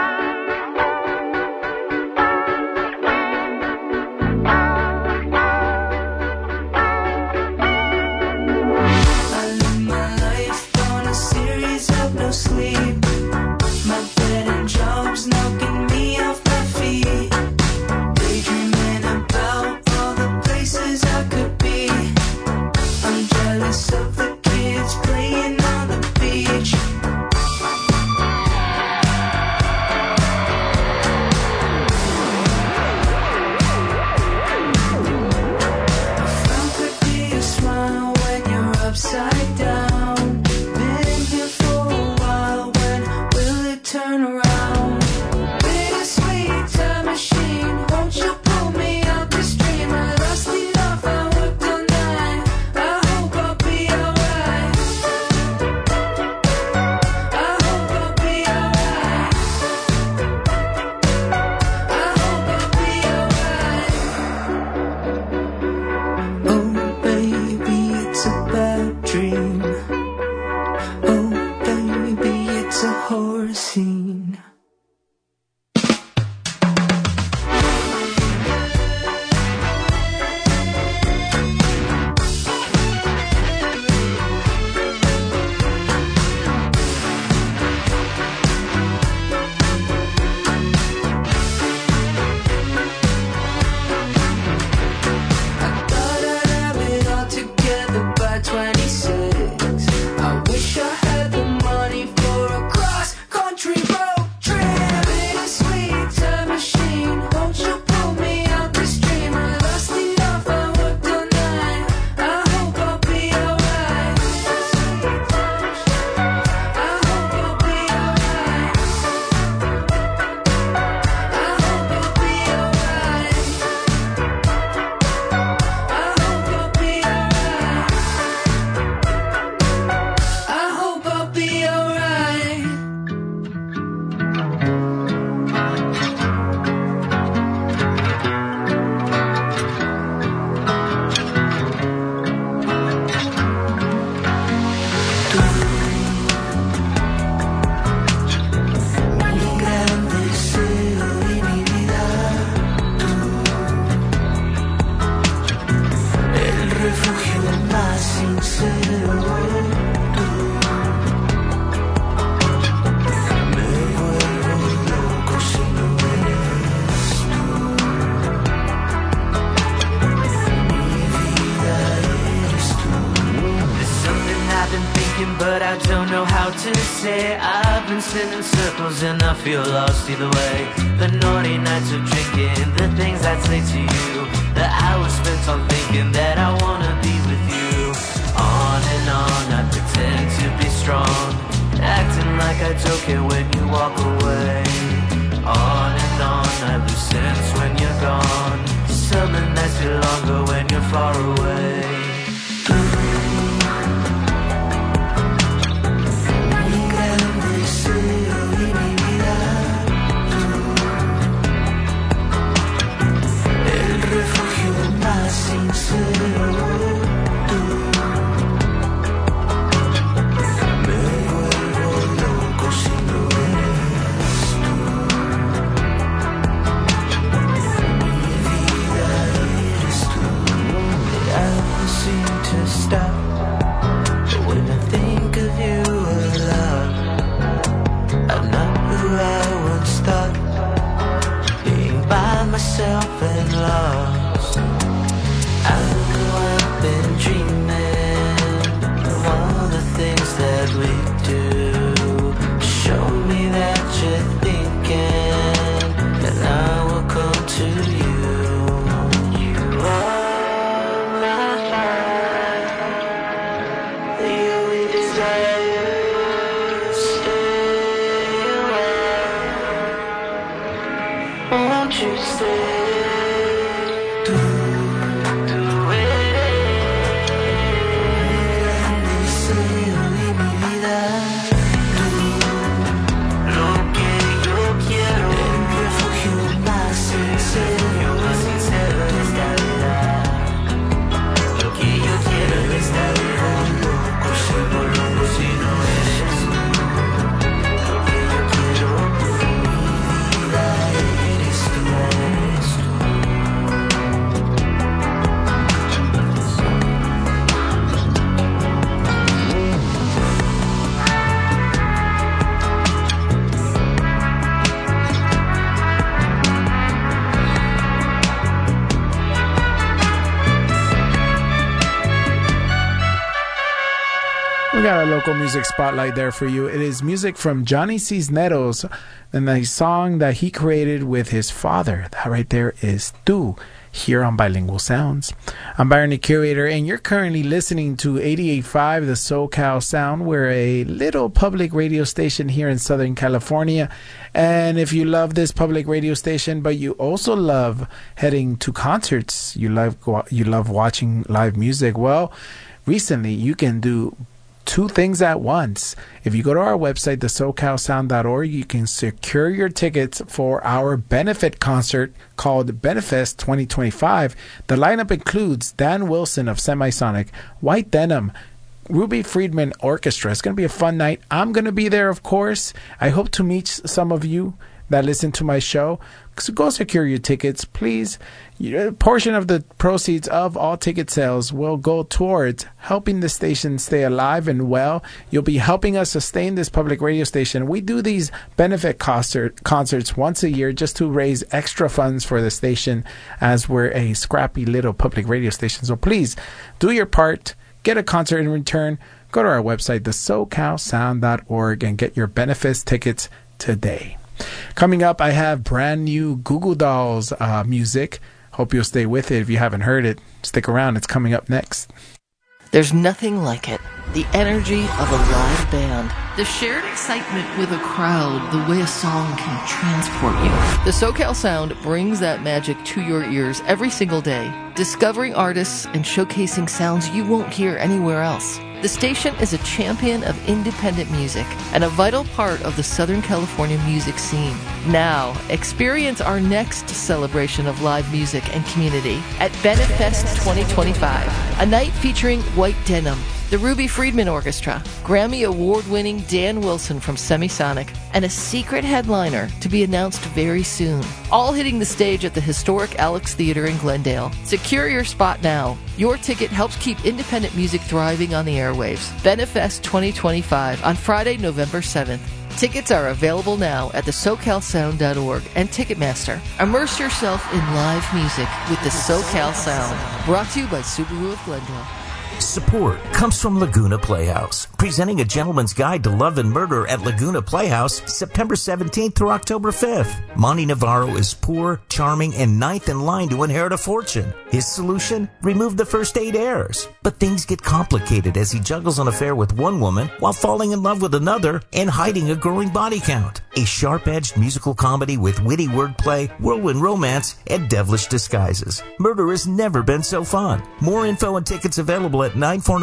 Spinning circles and I feel lost either way. The naughty nights of drinking, the things I'd say to you, the hours spent on thinking that I wanna be with you. On and on, I pretend to be strong, acting like I don't care when you walk away. On and on, I lose sense when you're gone. Summer nights feel longer when you're far away. got a local music spotlight there for you. It is music from Johnny Cisneros and a song that he created with his father. That right there is Tu, here on Bilingual Sounds. I'm Byron, the curator, and you're currently listening to 88.5 The SoCal Sound. We're a little public radio station here in Southern California. And if you love this public radio station, but you also love heading to concerts, you love watching live music, well, recently you can do two things at once. If you go to our website, thesocalsound.org, you can secure your tickets for our benefit concert called Benefest 2025. The lineup includes Dan Wilson of Semisonic, White Denim, Ruby Friedman Orchestra. It's going to be a fun night. I'm going to be there, of course. I hope to meet some of you that listen to my show. So go secure your tickets, please. A portion of the proceeds of all ticket sales will go towards helping the station stay alive and well. You'll be helping us sustain this public radio station. We do these benefit concerts once a year just to raise extra funds for the station, as we're a scrappy little public radio station. So please do your part. Get a concert in return. Go to our website, thesocalsound.org, and get your benefits tickets today. Coming up, I have brand new Goo Goo Dolls music. Hope you'll stay with it. If you haven't heard it, stick around. It's coming up next. There's nothing like it. The energy of a live band. The shared excitement with a crowd. The way a song can transport you. The SoCal Sound brings that magic to your ears every single day. Discovering artists and showcasing sounds you won't hear anywhere else. The station is a champion of independent music and a vital part of the Southern California music scene. Now, experience our next celebration of live music and community at Benefest 2025, a night featuring White Denim, the Ruby Friedman Orchestra, Grammy Award-winning Dan Wilson from Semisonic, and a secret headliner to be announced very soon. All hitting the stage at the historic Alex Theater in Glendale. Secure your spot now. Your ticket helps keep independent music thriving on the airwaves. Benefest 2025 on Friday, November 7th. Tickets are available now at thesocalsound.org and Ticketmaster. Immerse yourself in live music with the SoCal Sound. Brought to you by Subaru of Glendale. Support comes from Laguna Playhouse, presenting A Gentleman's Guide to Love and Murder at Laguna Playhouse, September 17th through October 5th. Monty Navarro is poor, charming, and ninth in line to inherit a fortune. His solution? Remove the first 8 heirs. But things get complicated as he juggles an affair with one woman while falling in love with another and hiding a growing body count. A sharp-edged musical comedy with witty wordplay, whirlwind romance, and devilish disguises. Murder has never been so fun. More info and tickets available at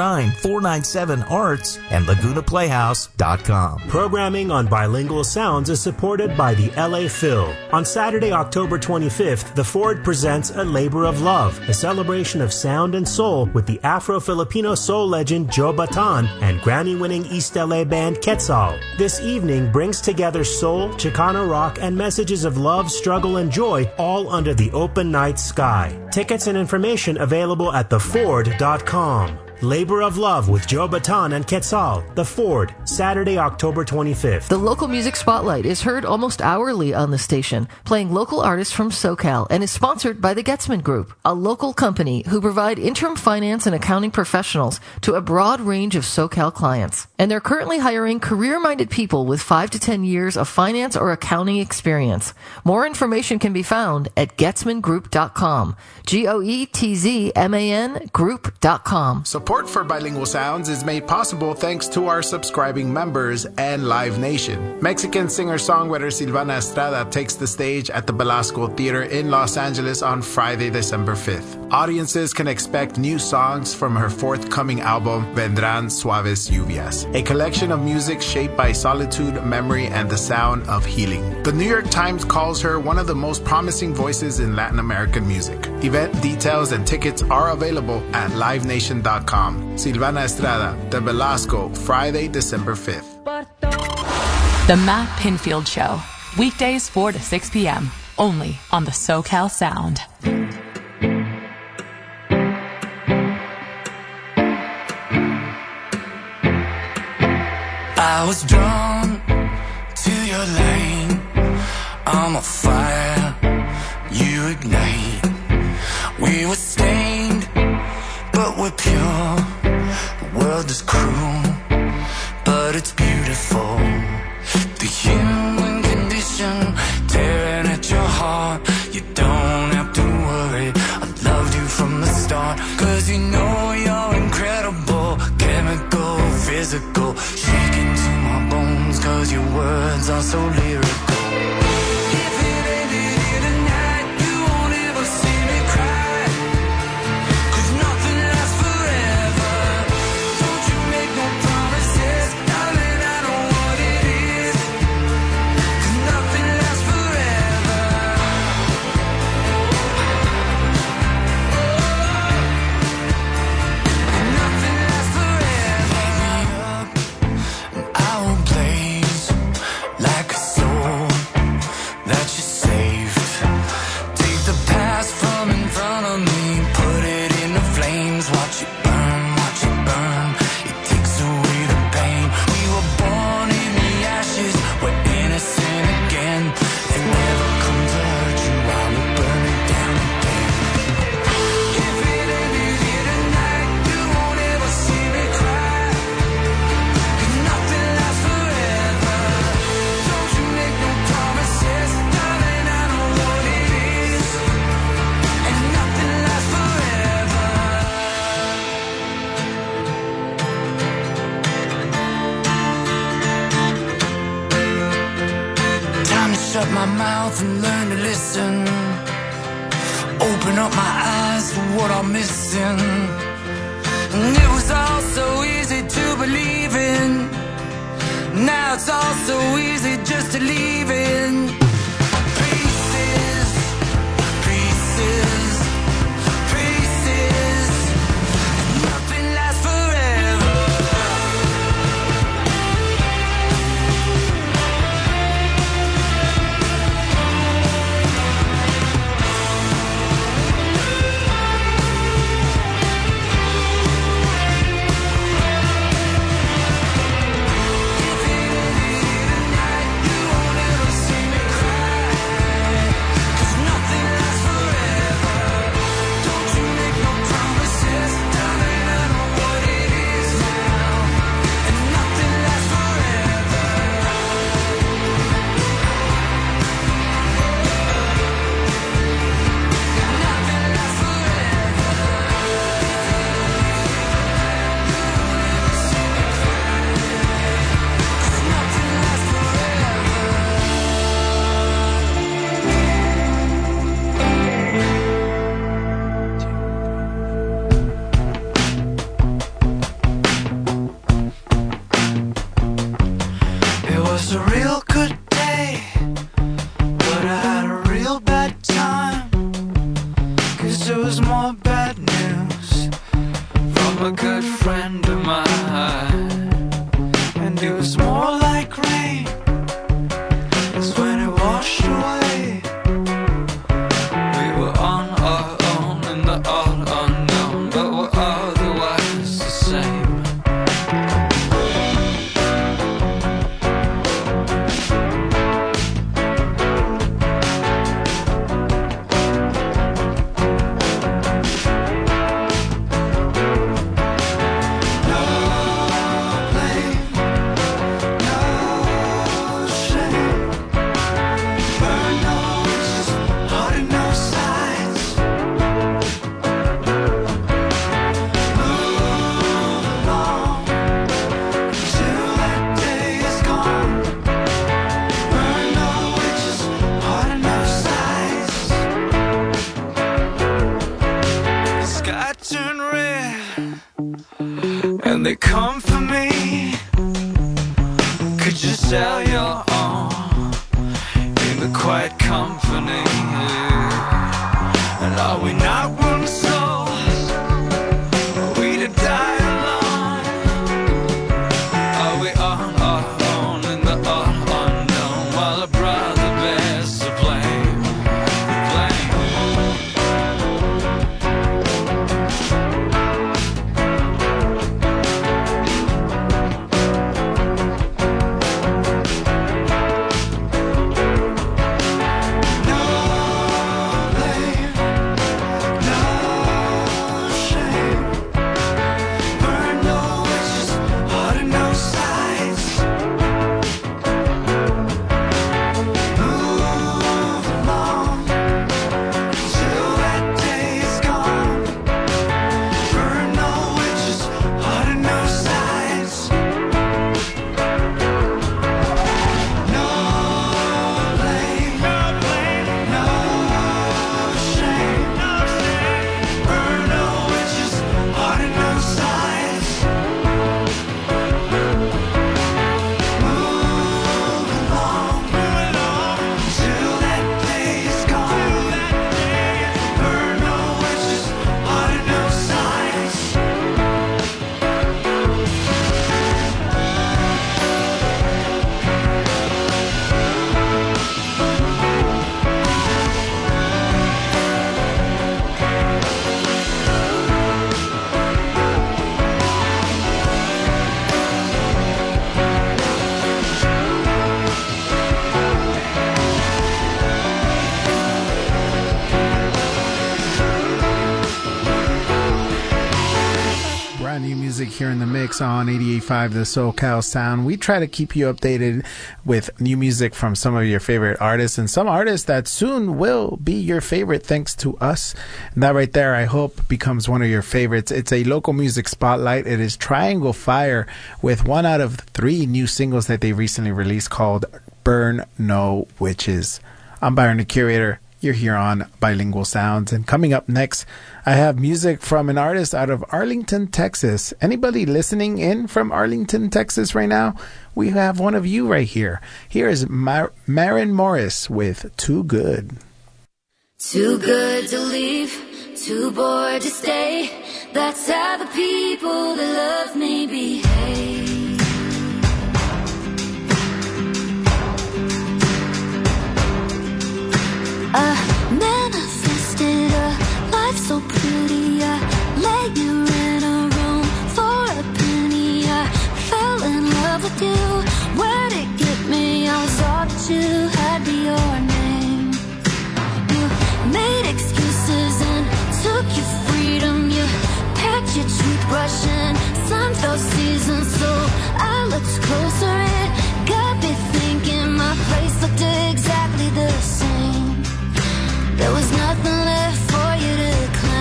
949-497-ARTS and LagunaPlayhouse.com. Programming on Bilingual Sounds is supported by the LA Phil. On Saturday, October 25th, the Ford presents A Labor of Love, a celebration of sound and soul with the Afro-Filipino soul legend Joe Bataan and Grammy-winning East LA band Quetzal. This evening brings together soul, Chicano rock, and messages of love, struggle, and joy, all under the open night sky. Tickets and information available at theford.com. Labor of Love with Joe Bataan and Quetzal, The Ford, Saturday, October 25th. The local music spotlight is heard almost hourly on the station, playing local artists from SoCal, and is sponsored by the Getzman Group, a local company who provide interim finance and accounting professionals to a broad range of SoCal clients. And they're currently hiring career-minded people with 5 to 10 years of finance or accounting experience. More information can be found at GetzmanGroup.com. GOETZMAN Group.com. Support for Bilingual Sounds is made possible thanks to our subscribing members and Live Nation. Mexican singer-songwriter Silvana Estrada takes the stage at the Belasco Theater in Los Angeles on Friday, December 5th. Audiences can expect new songs from her forthcoming album, Vendrán Suaves Lluvias, a collection of music shaped by solitude, memory, and the sound of healing. The New York Times calls her one of the most promising voices in Latin American music. Event details and tickets are available at livenation.com. Silvana Estrada, The Belasco, Friday, December 5th. The Matt Pinfield Show, weekdays 4 to 6 p.m., only on the SoCal Sound. I was drawn to your lane. I'm a fire, you ignite. We were stained, but we're pure. The world is cruel, heart. You don't have to worry, I loved you from the start. Cause you know you're incredible, chemical, physical, shaking to my bones. Cause your words are so lyrical. If it ended here tonight, you won't ever see me cry. Cause nothing lasts forever. Don't you make no promises, darling, I know what it is. Cause nothing lasts forever. Nothing lasts forever. Light me up and I will blaze like a soul that you saved. Take the past from in front of me, put it in the flames. Watch it burn, watch it burn. It takes away the pain. We were born in the ashes, we're innocent again. They never come to hurt you, I will burn it down again. If it ended here tonight, you won't ever see me cry. Cause nothing lasts forever. Don't you make no promises, darling, I know what it is. And nothing lasts forever. Time to shut my mouth and learn to listen. Open up my eyes to what I'm missing. And it was all so easy to believe in. Now it's all so easy just to leave in pieces, pieces, pieces. Nothing lasts forever. It was a real good day, but I had a real bad time. Cause there was more bad news from a good friend of mine. And it was more like rain, it's when it washed away. We were on our own in the all unknown, but we're otherwise the same. Sky turned red and they come for me. Could you sell your own in the quiet company? And are we not one soul? Are we to die alone? Are we on our own in the all unknown while a brother bears the blame? here in the mix on 88.5 The SoCal Sound. We try to keep you updated with new music from some of your favorite artists and some artists that soon will be your favorite thanks to us. And that right there, I hope, becomes one of your favorites. It's a local music spotlight. It is Triangle Fire with 1 out of 3 new singles that they recently released called Burn No Witches. I'm Byron the Curator. You're here on Bilingual Sounds. And coming up next, I have music from an artist out of Arlington, Texas. Anybody listening in from Arlington, Texas right now? We have one of you right here. Here is Maren Morris with Too Good. Too good to leave, too bored to stay. That's how the people that love me behave. I manifested a life so pretty. I let you in a room for a penny. I fell in love with you. Where'd it get me? I was all that you had be your name. You made excuses and took your freedom. You packed your toothbrush and sun fell season. So I looked closer. It got me thinking my place looked exactly the same. There was nothing left for you to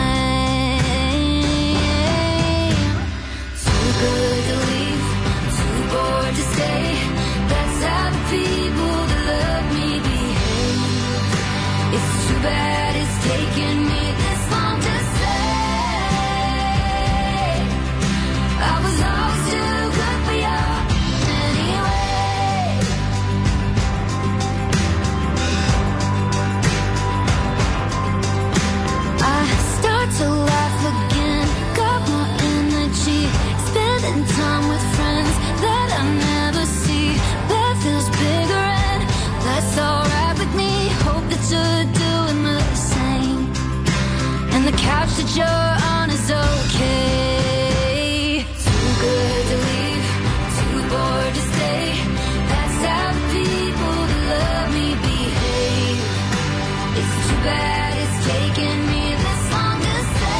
claim. Too good to leave, too bored to stay. That's how the people that love me behave. It's too bad it's taken me this long to say. I was always too good for you anyway. To laugh again, got more energy, spending time with friends that I never see. That feels bigger and that's alright with me. Hope that you're doing the same. And the couch that you're on is okay. Too good to leave, too bored to stay. That's how the people that love me behave. It's too bad it's taken me this long to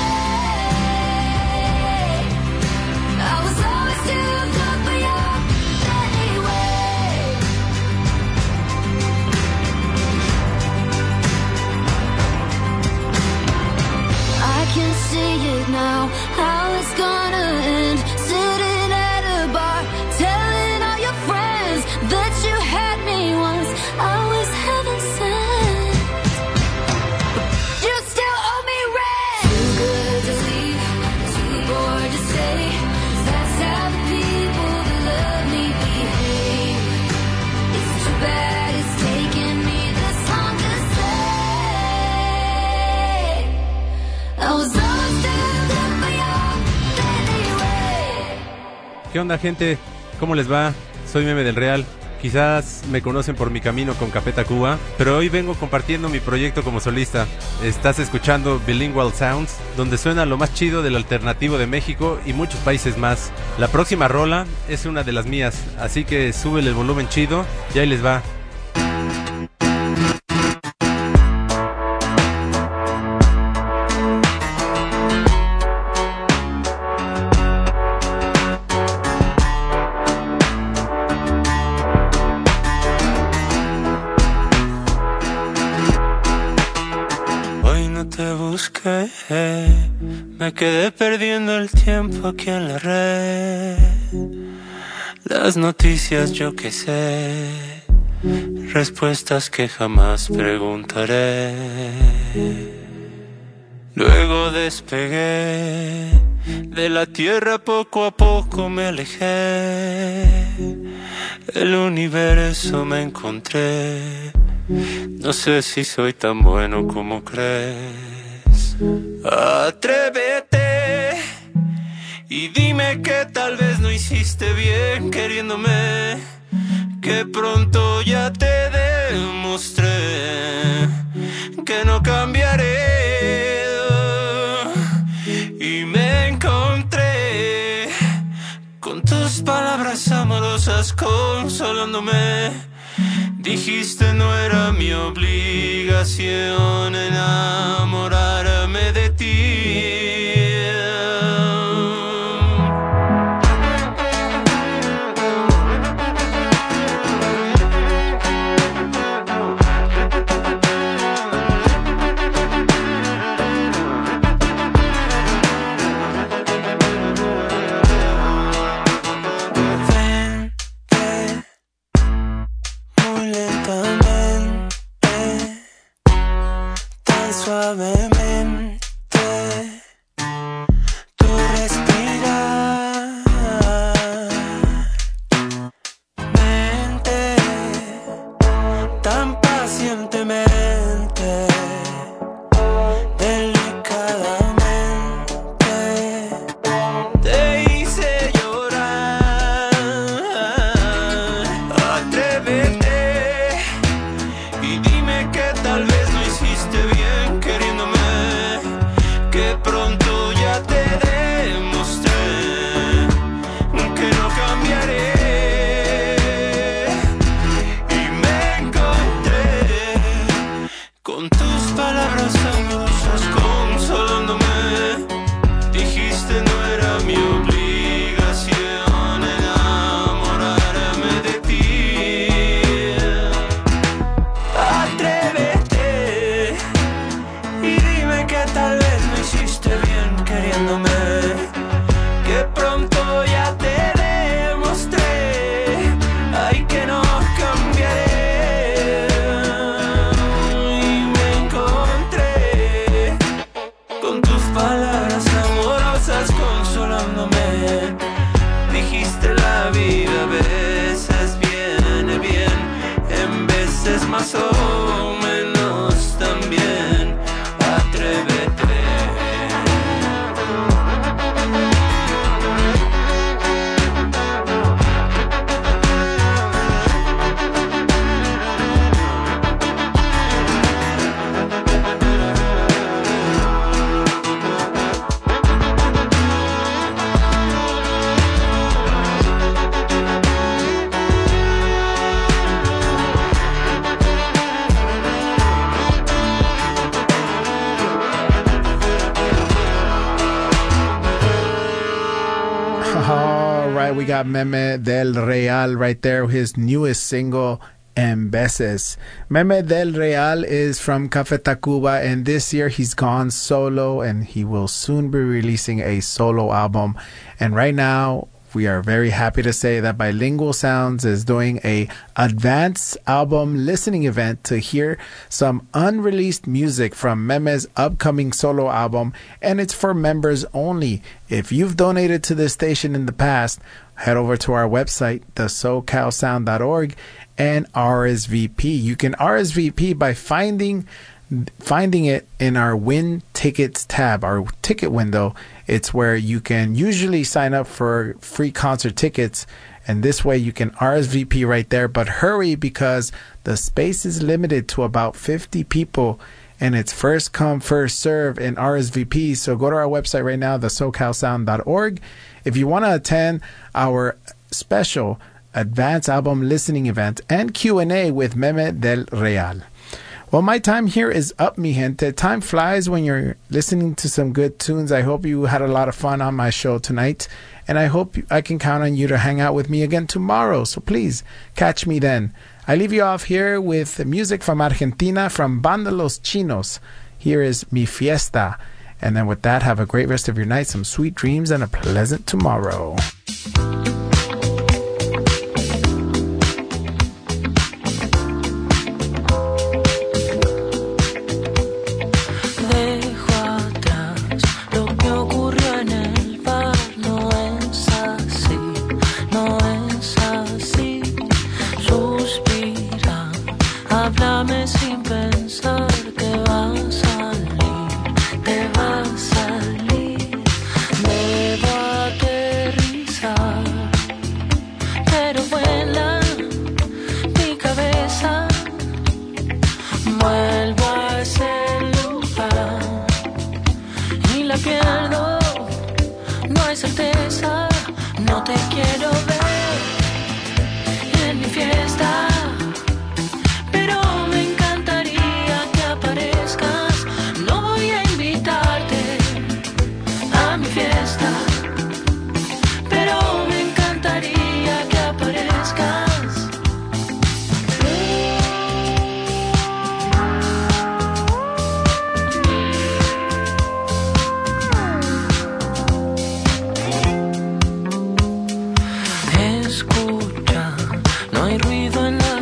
see it now, how it's gonna end. Sitting at a bar, telling all your friends that you had me once. I was heaven sent. You still owe me rent. Too good to leave, too bored to stay. That's how the people that love me behave. It's too bad it's taken me this long to say. I was ¿Qué onda, gente? ¿Cómo les va? Soy Meme del Real. Quizás me conocen por mi camino con Café Tacuba, pero hoy vengo compartiendo mi proyecto como solista. Estás escuchando Bilingual Sounds, donde suena lo más chido del alternativo de México y muchos países más. La próxima rola es una de las mías, así que súbele el volumen chido y ahí les va. Me quedé perdiendo el tiempo aquí en la red. Las noticias yo que sé, respuestas que jamás preguntaré. Luego despegué de la tierra, poco a poco me alejé. El universo me encontré. No sé si soy tan bueno como crees. Atrévete y dime que tal vez no hiciste bien queriéndome, que pronto ya te demostré que no cambiaré. Y me encontré con tus palabras amorosas consolándome. Dijiste no era mi obligación enamorarme de ti. suavemente tu respirar. Mente tan pacientemente, delicadamente te hice llorar. Atrévete y dime que tal vez no hiciste bien queriéndome, que pronto ya te demostré que no cambiaré. Y me encontré con tus palabras amorosas consolándome. Dijiste no era mi obligación enamorarme de ti. Atrévete y dime que tal vez no hiciste bien queriéndome, que pronto ya te demostré, ay, que no cambiaré. Y me encontré con tus palabras amorosas consolándome. Dijiste la vida a veces viene bien, en veces más o menos también. Atrévete. All right, we got Meme del Real right there, his newest single, En Veces. Meme del Real is from Café Tacuba, and this year he's gone solo, and he will soon be releasing a solo album. And right now, we are very happy to say that Bilingual Sounds is doing a advanced album listening event to hear some unreleased music from Meme's upcoming solo album, and it's for members only. If you've donated to this station in the past, head over to our website, thesocalsound.org, and RSVP. You can RSVP by finding it in our Win Tickets tab, our ticket window. It's where you can usually sign up for free concert tickets, and this way you can RSVP right there. But hurry, because the space is limited to about 50 people, and it's first come, first serve in RSVP. So go to our website right now, thesocalsound.org. If you want to attend our special advanced album listening event and Q&A with Meme del Real. Well, my time here is up, mi gente. Time flies when you're listening to some good tunes. I hope you had a lot of fun on my show tonight, and I hope I can count on you to hang out with me again tomorrow. So please catch me then. I leave you off here with music from Argentina, from Banda Los Chinos. Here is Mi Fiesta. And then with that, have a great rest of your night, some sweet dreams, and a pleasant tomorrow. Háblame sin pensar que va a salir, te va a salir. Debo aterrizar, pero vuela mi cabeza. Vuelvo a ese lugar y la pierdo. No hay certeza, no te quiero ver en mi fiesta. Escucha, no hay ruido en la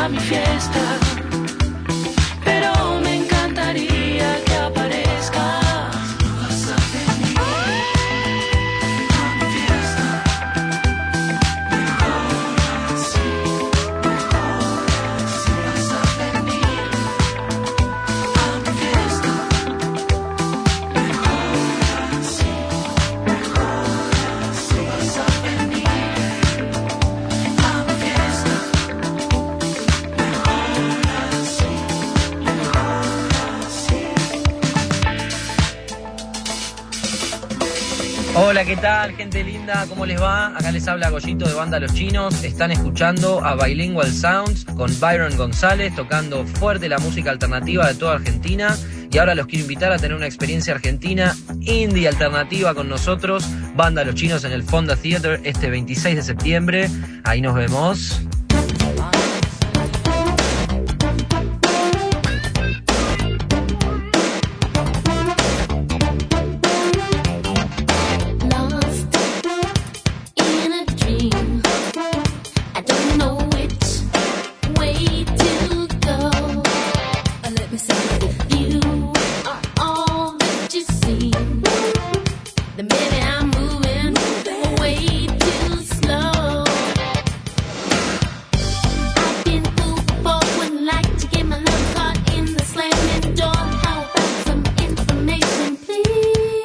a mi fiesta, pero me encantaría que aparezcas. Vas a venir a mi fiesta, mejor así, vas a venir a mi fiesta, mejor así, vas a venir a mi fiesta. Hola, ¿qué tal, gente linda? ¿Cómo les va? Acá les habla Goyito de Banda Los Chinos. Están escuchando a Bilingual Sounds con Byron González, tocando fuerte la música alternativa de toda Argentina. Y ahora los quiero invitar a tener una experiencia argentina indie alternativa con nosotros. Banda Los Chinos en el Fonda Theater este 26 de septiembre. Ahí nos vemos. Lost in a dream, I don't know which way to go. Let me say, you are all that you seem. Then baby, I'm moving way too slow. I've been fooled before, wouldn't like to get my love caught in the slamming door. How about some information, please?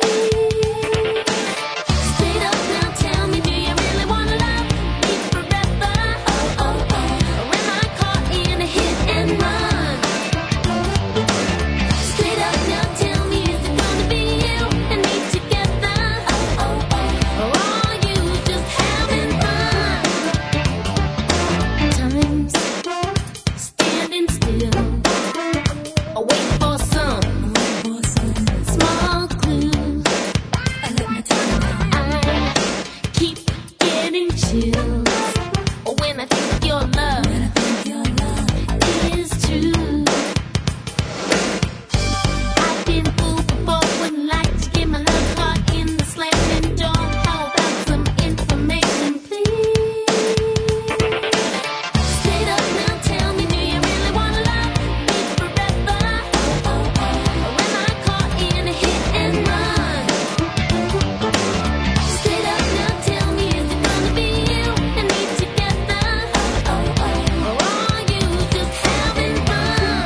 Straight up now, tell me, do you really wanna love me forever? Oh, oh, oh. Or am I caught in a hit and run? Straight up now, tell me, is it gonna be you and me together? Oh, oh, oh. Or are you just having fun? Time's standing still, waiting for some small clue. I keep getting chills when I think your love is true. I've been fooled before, wouldn't like to get my love caught in the slamming door. How about some information, please? Straight up now, tell me, do you really wanna love me forever? Oh, oh, oh. Or am I caught in a hit and run? Straight up now, tell me, is it gonna be you and me together? Oh, oh, oh. Or are you just having fun?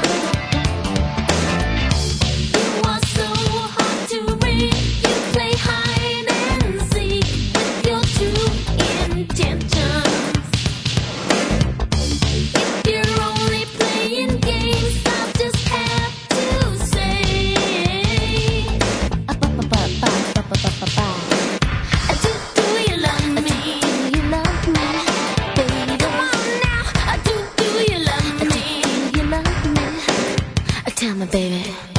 You are so hard to read. You play hide and seek with your true intentions. If you're only playing games, I'll just have to say, do you love me? Do you love me, baby? Come on now, do you love me? Do you love me? Tell me, baby.